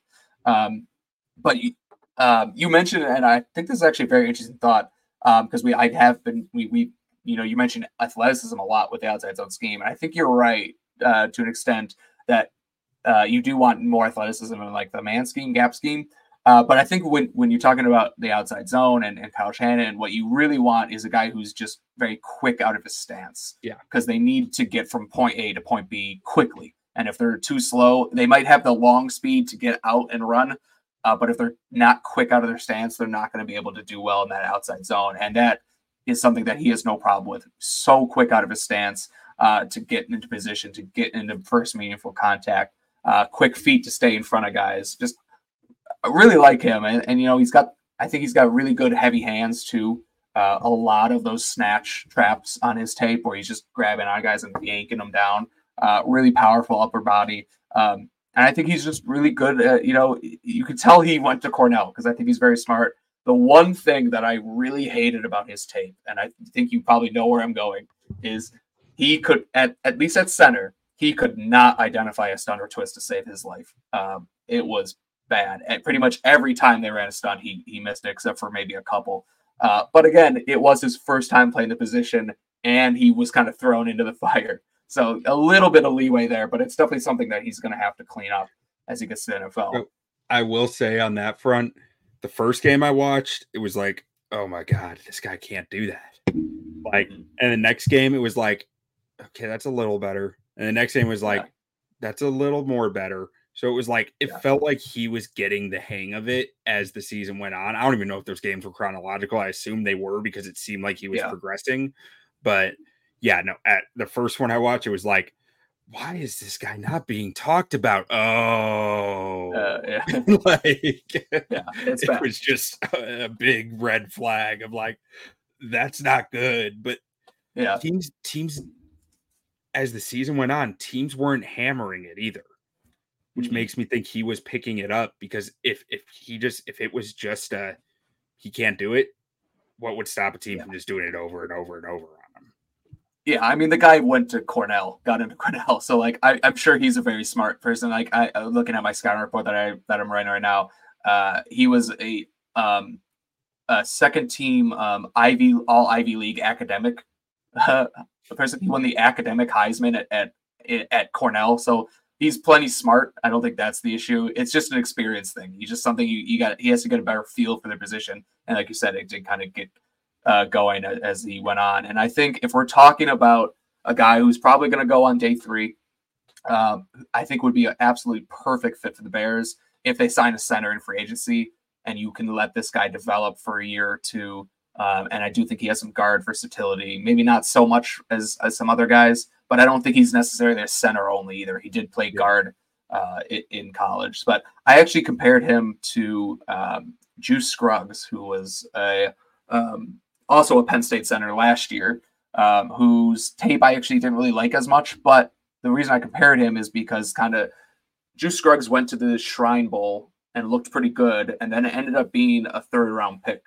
But you mentioned, and I think this is actually a very interesting thought, because you mentioned athleticism a lot with the outside zone scheme, and I think you're right to an extent that you do want more athleticism in the man scheme, gap scheme. But I think when you're talking about the outside zone and Kyle Shanahan, what you really want is a guy who's just very quick out of his stance. Yeah. Because they need to get from point A to point B quickly. And if they're too slow, they might have the long speed to get out and run. But if they're not quick out of their stance, they're not going to be able to do well in that outside zone. And that is something that he has no problem with. So quick out of his stance. to get into position, to get into first meaningful contact, quick feet to stay in front of guys. Just I really like him. And I think he's got really good heavy hands too. A lot of those snatch traps on his tape where he's just grabbing on guys and yanking them down. Really powerful upper body. And I think he's just really good. You could tell he went to Cornell because I think he's very smart. The one thing that I really hated about his tape, and I think you probably know where I'm going, is he could, at least at center, he could not identify a stunt or twist to save his life. It was bad. And pretty much every time they ran a stunt, he missed it, except for maybe a couple. But again, it was his first time playing the position, and he was kind of thrown into the fire. So a little bit of leeway there, but it's definitely something that he's going to have to clean up as he gets to the NFL. So I will say on that front, the first game I watched, it was like, oh my God, this guy can't do that. Like, and the next game, it was like, okay, that's a little better. And the next game was like, that's a little more better. So it was like, it felt like he was getting the hang of it as the season went on. I don't even know if those games were chronological. I assume they were because it seemed like he was progressing. But yeah, no, at the first one I watched, it was like, why is this guy not being talked about? Oh, it was just a big red flag of like, that's not good. But teams, as the season went on, teams weren't hammering it either, which makes me think he was picking it up because if it was just he can't do it, what would stop a team from just doing it over and over and over on him? Yeah, I mean, the guy went to Cornell, got into Cornell, so like I'm sure he's a very smart person. Like I looking at my scouting report that I'm writing right now, he was a second team all Ivy League academic person. He won the academic Heisman at Cornell, so he's plenty smart. I don't think that's the issue. It's just an experience thing. He's just something he has to get a better feel for the position, and like you said, it did kind of get going as he went on. And I think if we're talking about a guy who's probably going to go on day 3, I think would be an absolutely perfect fit for the Bears if they sign a center in free agency and you can let this guy develop for a year or two. And I do think he has some guard versatility, maybe not so much as some other guys, but I don't think he's necessarily a center only either. He did play guard in college, but I actually compared him to Juice Scruggs, who was also a Penn State center last year, whose tape I actually didn't really like as much. But the reason I compared him is because kind of Juice Scruggs went to the Shrine Bowl and looked pretty good, and then it ended up being a 3rd-round pick.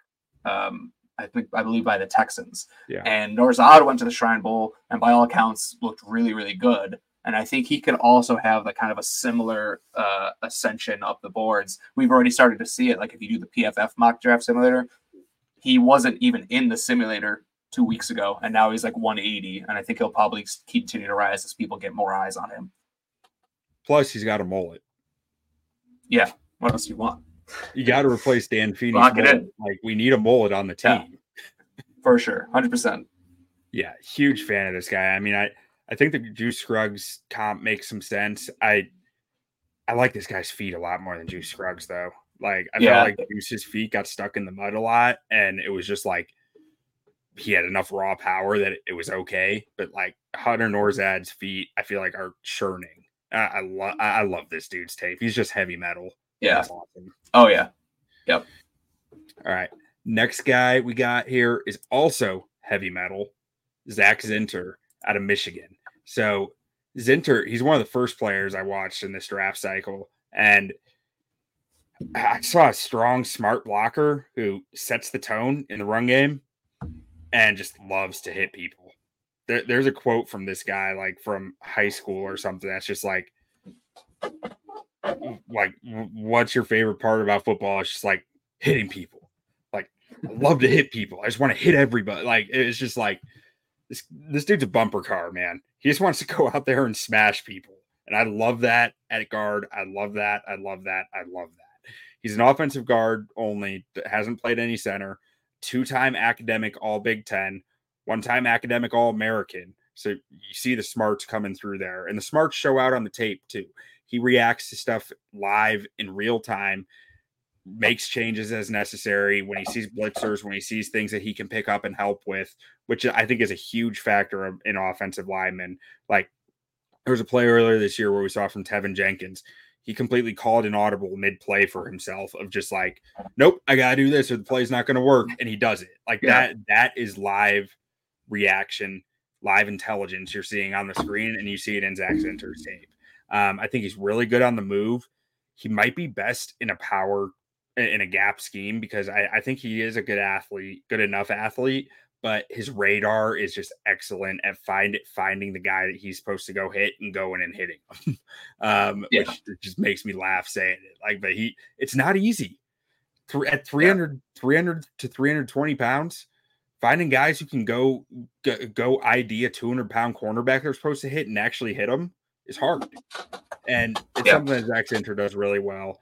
I believe by the Texans. Yeah. And Norzad went to the Shrine Bowl and by all accounts looked really, really good. And I think he could also have a kind of a similar ascension up the boards. We've already started to see it. Like if you do the PFF mock draft simulator, he wasn't even in the simulator 2 weeks ago, and now he's like 180. And I think he'll probably continue to rise as people get more eyes on him. Plus, he's got a mullet. Yeah. What else do you want? You got to replace Dan Feeney's mullet. Like, we need a mullet on the team. Yeah, for sure. 100%. Yeah, huge fan of this guy. I mean, I think the Juice Scruggs comp makes some sense. I like this guy's feet a lot more than Juice Scruggs, though. Like, I felt like Juice's feet got stuck in the mud a lot, and it was just like he had enough raw power that it was okay. But like Hunter Norzad's feet, I feel like are churning. I love this dude's tape. He's just heavy metal. Yeah. Awesome. Oh, yeah. Yep. All right. Next guy we got here is also heavy metal, Zach Zinter out of Michigan. So Zinter, he's one of the first players I watched in this draft cycle. And I saw a strong, smart blocker who sets the tone in the run game and just loves to hit people. There's a quote from this guy, like from high school or something, that's just like, what's your favorite part about football? It's just like hitting people. Like, I love to hit people. I just want to hit everybody. Like, it's just like this dude's a bumper car, man. He just wants to go out there and smash people. And I love that at guard. I love that. I love that. I love that. He's an offensive guard only, hasn't played any center, 2-time academic all Big Ten, 1-time academic all American. So you see the smarts coming through there, and the smarts show out on the tape too. He reacts to stuff live in real time, makes changes as necessary, when he sees blitzers, when he sees things that he can pick up and help with, which I think is a huge factor in offensive linemen. Like, there was a play earlier this year where we saw from Tevin Jenkins. He completely called an audible mid-play for himself of just like, nope, I got to do this or the play's not going to work. And he does it. Like that is live reaction, live intelligence you're seeing on the screen, and you see it in Zach Zinter's tape. I think he's really good on the move. He might be best in a gap scheme because I think he is a good enough athlete, but his radar is just excellent at finding the guy that he's supposed to go hit and going and hitting him. Which just makes me laugh saying it. Like, but it's not easy. At 300 to 320 pounds, finding guys who can go ID a 200-pound cornerback they're supposed to hit and actually hit them is hard. And it's something that Zach Zinter does really well.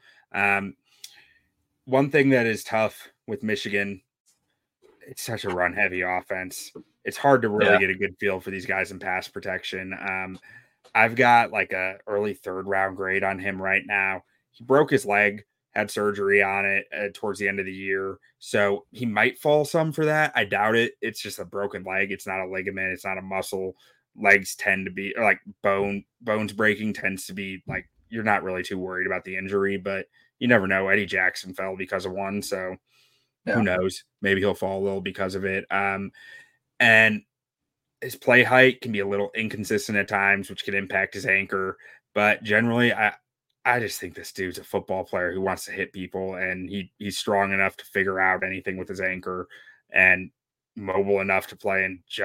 One thing that is tough with Michigan, it's such a run-heavy offense. It's hard to really get a good feel for these guys in pass protection. I've got like a early third-round grade on him right now. He broke his leg, had surgery on it towards the end of the year, so he might fall some for that. I doubt it. It's just a broken leg. It's not a ligament. It's not a muscle. Legs tend to be like bones breaking tends to be like, you're not really too worried about the injury, but you never know. Eddie Jackson fell because of one, so who knows? Maybe he'll fall a little because of it. And his play height can be a little inconsistent at times, which can impact his anchor. But generally, I just think this dude's a football player who wants to hit people, and he's strong enough to figure out anything with his anchor and mobile enough to play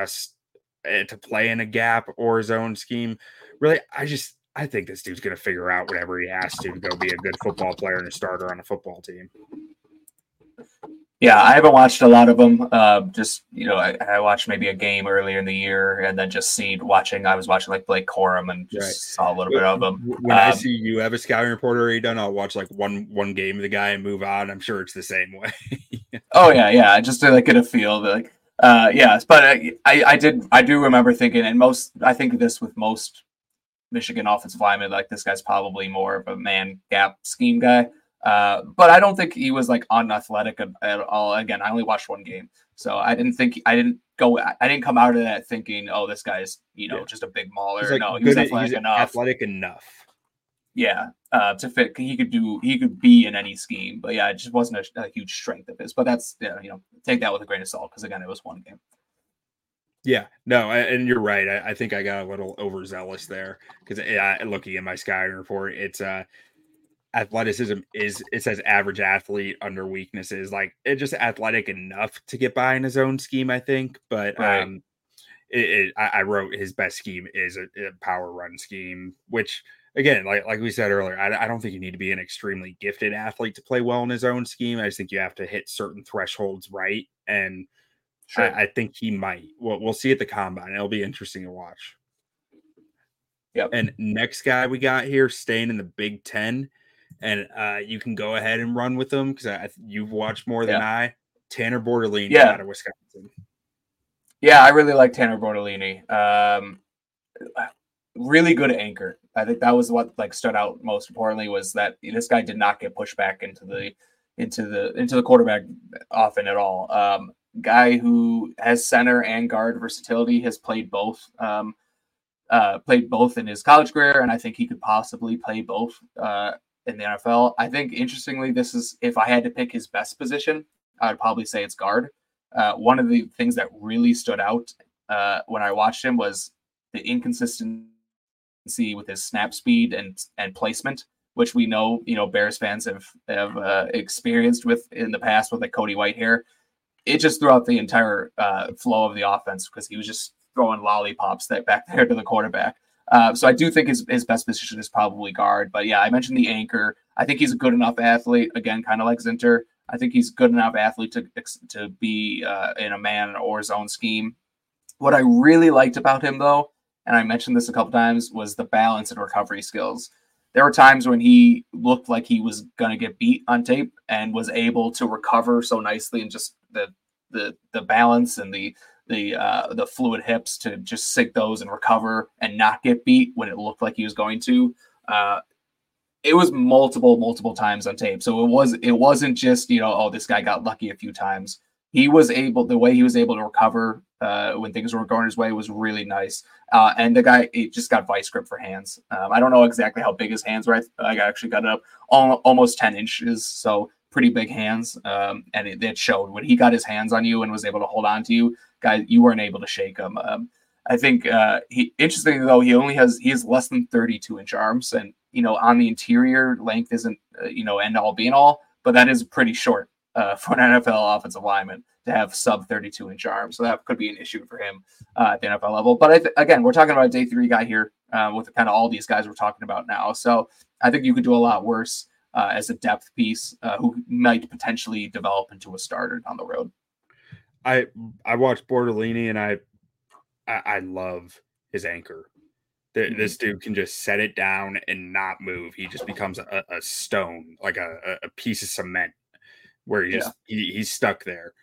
in a gap or his own scheme. Really, I think this dude's going to figure out whatever he has to go be a good football player and a starter on a football team. Yeah, I haven't watched a lot of them. I watched maybe a game earlier in the year, and then I was watching like Blake Corum and just saw a little bit of them. When I see you have a scouting report already done, I'll watch like one game of the guy and move on. I'm sure it's the same way. Oh yeah, just to like get a feel. But I do remember thinking, and I think this with most Michigan offensive linemen, like this guy's probably more of a man gap scheme guy. But I don't think he was like unathletic at all. Again, I only watched one game, so I didn't come out of that thinking, oh, this guy's just a big mauler. Like, no, he was athletic enough. Yeah, to fit. He could be in any scheme, but yeah, it just wasn't a huge strength of his. But that's take that with a grain of salt because again, it was one game. Yeah, no, and you're right. I think I got a little overzealous there because looking at my scouting report, it's athleticism it says average athlete under weaknesses. Like, it's just athletic enough to get by in his own scheme, I think. But right. I wrote his best scheme is a power run scheme, which again, like we said earlier, I don't think you need to be an extremely gifted athlete to play well in his own scheme. I just think you have to hit certain thresholds right, and sure. I think he might. We'll see at the combine. It'll be interesting to watch. Yep. And next guy we got here, staying in the Big Ten. And you can go ahead and run with them because you've watched more than I. Tanner Bortolini out of Wisconsin. Yeah, I really like Tanner Bortolini. Really good anchor. I think that was what stood out most importantly was that this guy did not get pushed back into the quarterback often at all. Guy who has center and guard versatility, has played both. Played both in his college career, and I think he could possibly play both in the NFL. I think, interestingly, this is, if I had to pick his best position, I would probably say it's guard. One of the things that really stood out when I watched him was the inconsistency with his snap speed and placement, which we know, Bears fans have experienced with in the past with like Cody Whitehair. It just throughout the entire flow of the offense because he was just throwing lollipops back there to the quarterback. So I do think his best position is probably guard. But yeah, I mentioned the anchor. I think he's a good enough athlete. Again, kind of like Zinter. I think he's a good enough athlete to be in a man or zone scheme. What I really liked about him, though, and I mentioned this a couple times, was the balance and recovery skills. There were times when he looked like he was going to get beat on tape and was able to recover so nicely, and just the balance and the fluid hips to just sink those and recover and not get beat when it looked like he was going to. It was multiple times on tape. So it wasn't just, oh, this guy got lucky a few times. The way he was able to recover when things weren't going his way was really nice. And the guy, it just got vice grip for hands. I don't know exactly how big his hands were. I actually got it up almost 10 inches. So pretty big hands. And it showed when he got his hands on you and was able to hold on to you, guys, you weren't able to shake him. I think interestingly though, he has less than 32-inch arms, and on the interior, length isn't end all be all, but that is pretty short for an NFL offensive lineman to have sub 32-inch arms. So that could be an issue for him at the NFL level. But again, we're talking about a day 3 guy here with kind of all these guys we're talking about now. So I think you could do a lot worse as a depth piece who might potentially develop into a starter down the road. I watched Bortolini, and I love his anchor. This dude can just set it down and not move. He just becomes a stone, like a piece of cement, where he's stuck there.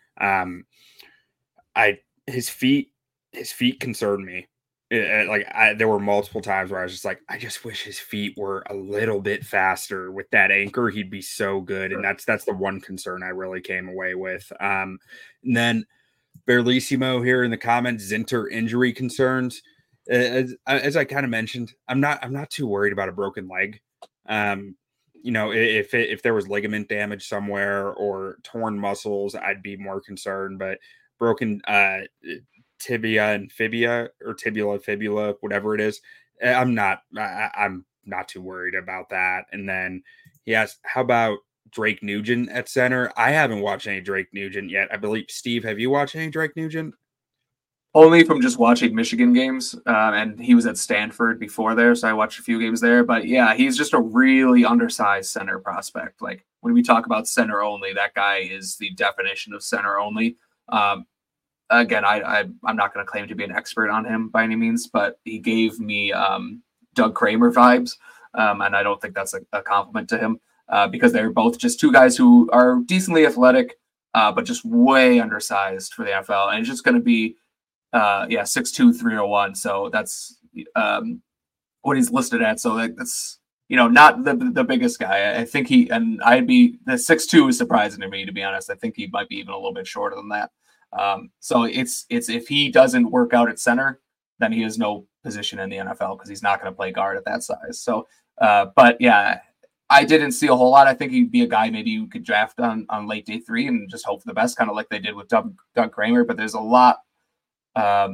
His feet concerned me. There were multiple times where I was just like, I just wish his feet were a little bit faster. With that anchor, he'd be so good. And that's the one concern I really came away with. And then Berlissimo here in the comments, Zinter injury concerns. As I kind of mentioned, I'm not too worried about a broken leg. If there was ligament damage somewhere or torn muscles, I'd be more concerned. But broken tibia and fibula, or tibula, fibula, whatever it is, I'm not too worried about that. And then he asked, how about Drake Nugent at center? I haven't watched any Drake Nugent yet. I believe, Steve, have you watched any Drake Nugent? Only from just watching Michigan games, and he was at Stanford before there, so I watched a few games there. But yeah, he's just a really undersized center prospect. Like when we talk about center only, that guy is the definition of center only. Again, I'm not going to claim to be an expert on him by any means, but he gave me Doug Kramer vibes, and I don't think that's a compliment to him because they're both just two guys who are decently athletic, but just way undersized for the NFL, and it's just going to be 6'2", 301. So that's what he's listed at. So that's not the biggest guy. I think the 6'2" is surprising to me, to be honest. I think he might be even a little bit shorter than that. So it's if he doesn't work out at center, then he has no position in the NFL because he's not going to play guard at that size. So, but yeah, I didn't see a whole lot. I think he'd be a guy maybe you could draft on late day 3 and just hope for the best, kind of like they did with Doug Kramer. But there's a lot of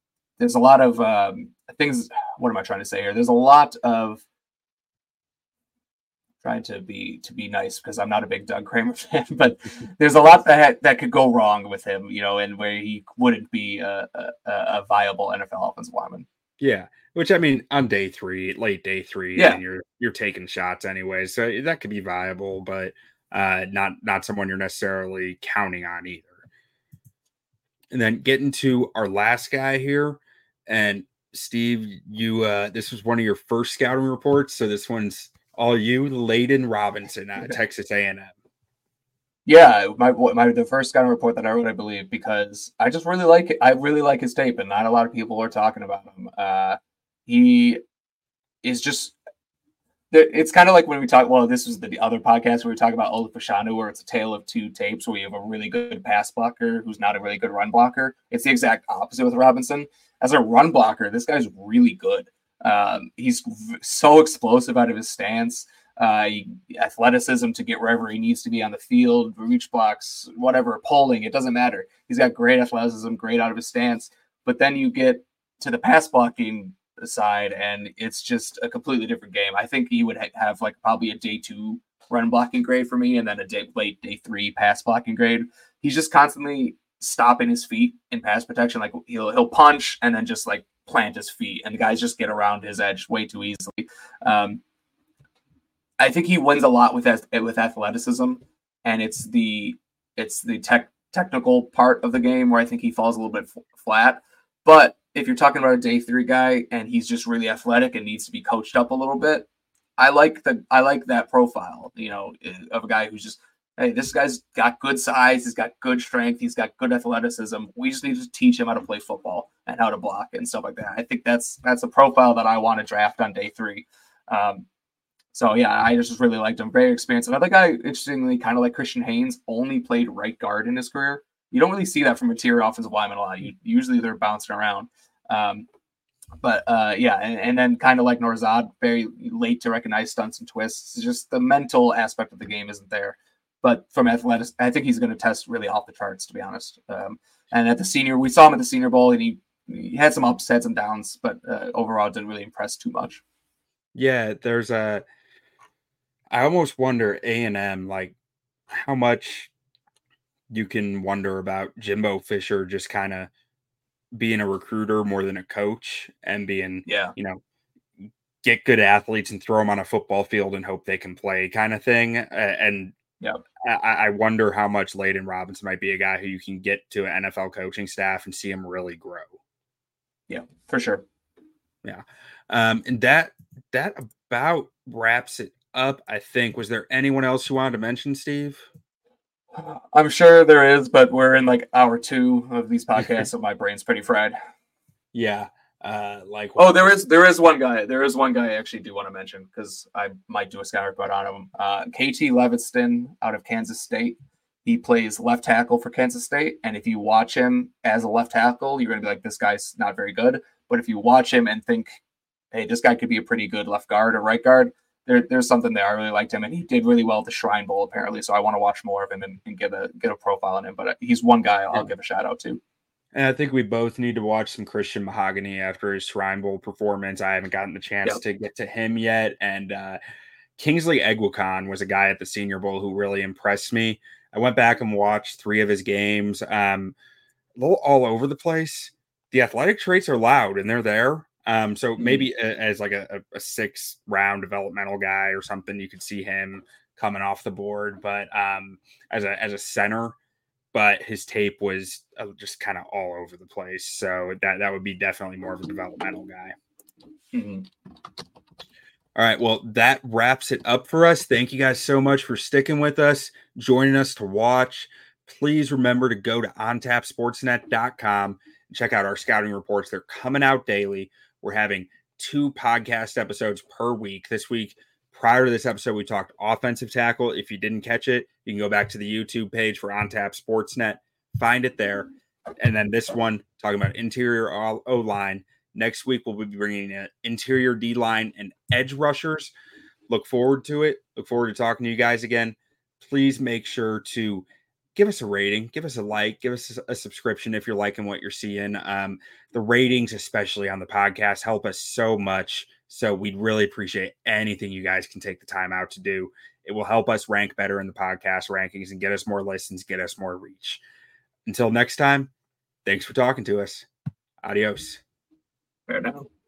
things. What am I trying to say here? There's a lot of trying to be nice because I'm not a big Doug Kramer fan, but there's a lot that could go wrong with him, and where he wouldn't be a viable NFL offensive lineman. Yeah, which I mean, on day 3, late day 3, and you're taking shots anyway, so that could be viable, but not someone you're necessarily counting on either. And then getting to our last guy here, and Steve, you this was one of your first scouting reports, so this one's all you, Layden Robinson at Texas A&M. Yeah, the first scouting report that I wrote, I believe, because I just really like it. I really like his tape, and not a lot of people are talking about him. He is just. It's kind of like when we talk. Well, this was the other podcast where we talk about Olu Fashanu, where it's a tale of two tapes, where you have a really good pass blocker who's not a really good run blocker. It's the exact opposite with Robinson. As a run blocker, this guy's really good. He's so explosive out of his stance, athleticism to get wherever he needs to be on the field, reach blocks, whatever, pulling, it doesn't matter. He's got great athleticism, great out of his stance. But then you get to the pass blocking side, and it's just a completely different game. I think he would have like probably a day 2 run blocking grade for me, and then a late day 3 pass blocking grade. He's just constantly stopping his feet in pass protection. Like he'll punch and then just like plant his feet, and the guys just get around his edge way too easily. I think he wins a lot with athleticism, and it's the technical part of the game where I think he falls a little bit flat. But if you're talking about a day 3 guy and he's just really athletic and needs to be coached up a little bit, I like that profile, of a guy who's just, hey, this guy's got good size, he's got good strength, he's got good athleticism. We just need to teach him how to play football and how to block and stuff like that. I think that's a profile that I want to draft on day 3. So yeah, I just really liked him. Very experienced. Another guy, interestingly, kind of like Christian Haynes, only played right guard in his career. You don't really see that from interior offensive linemen a lot. Usually they're bouncing around. But yeah, and then kind of like Nourzad, very late to recognize stunts and twists. It's just the mental aspect of the game isn't there. But from athletics, I think he's going to test really off the charts, to be honest. And at the senior, we saw him at the Senior Bowl, and he had some ups, had some downs, but overall didn't really impress too much. Yeah, I almost wonder A&M, like how much you can wonder about Jimbo Fisher just kind of being a recruiter more than a coach and being, Yeah. Get good athletes and throw them on a football field and hope they can play kind of thing. And yeah, I wonder how much Layden Robinson might be a guy who you can get to an NFL coaching staff and see him really grow. Yeah, for sure. Yeah. And that about wraps it up, I think. Was there anyone else you wanted to mention, Steve? I'm sure there is, but we're in like hour 2 of these podcasts, so my brain's pretty fried. Yeah. There is one guy. There is one guy I actually do want to mention because I might do a scout report on him. KT Levinston out of Kansas State. He plays left tackle for Kansas State, and if you watch him as a left tackle, you're going to be like, this guy's not very good. But if you watch him and think, hey, this guy could be a pretty good left guard or right guard, there's something there. I really liked him, and he did really well at the Shrine Bowl apparently. So I want to watch more of him and get a profile on him. But he's one guy I'll give a shout out to. And I think we both need to watch some Christian Mahogany after his Shrine Bowl performance. I haven't gotten the chance to get to him yet. And Kingsley Egwakon was a guy at the Senior Bowl who really impressed me. I went back and watched 3 of his games. A little all over the place. The athletic traits are loud and they're there. So maybe as like a 6th-round developmental guy or something, you could see him coming off the board. But as a center, but his tape was just kind of all over the place. So that would be definitely more of a developmental guy. Mm-hmm. All right. Well, that wraps it up for us. Thank you guys so much for sticking with us, joining us to watch. Please remember to go to ontapsportsnet.com and check out our scouting reports. They're coming out daily. We're having 2 podcast episodes per week. This week, prior to this episode, we talked offensive tackle. If you didn't catch it, you can go back to the YouTube page for OnTap Sportsnet, find it there. And then this one, talking about interior O-line. Next week, we'll be bringing in interior D-line and edge rushers. Look forward to it. Look forward to talking to you guys again. Please make sure to give us a rating, give us a like, give us a subscription if you're liking what you're seeing. The ratings, especially on the podcast, help us so much. So we'd really appreciate anything you guys can take the time out to do. It will help us rank better in the podcast rankings and get us more listens, get us more reach. Until next time, thanks for talking to us. Adios. Fair enough.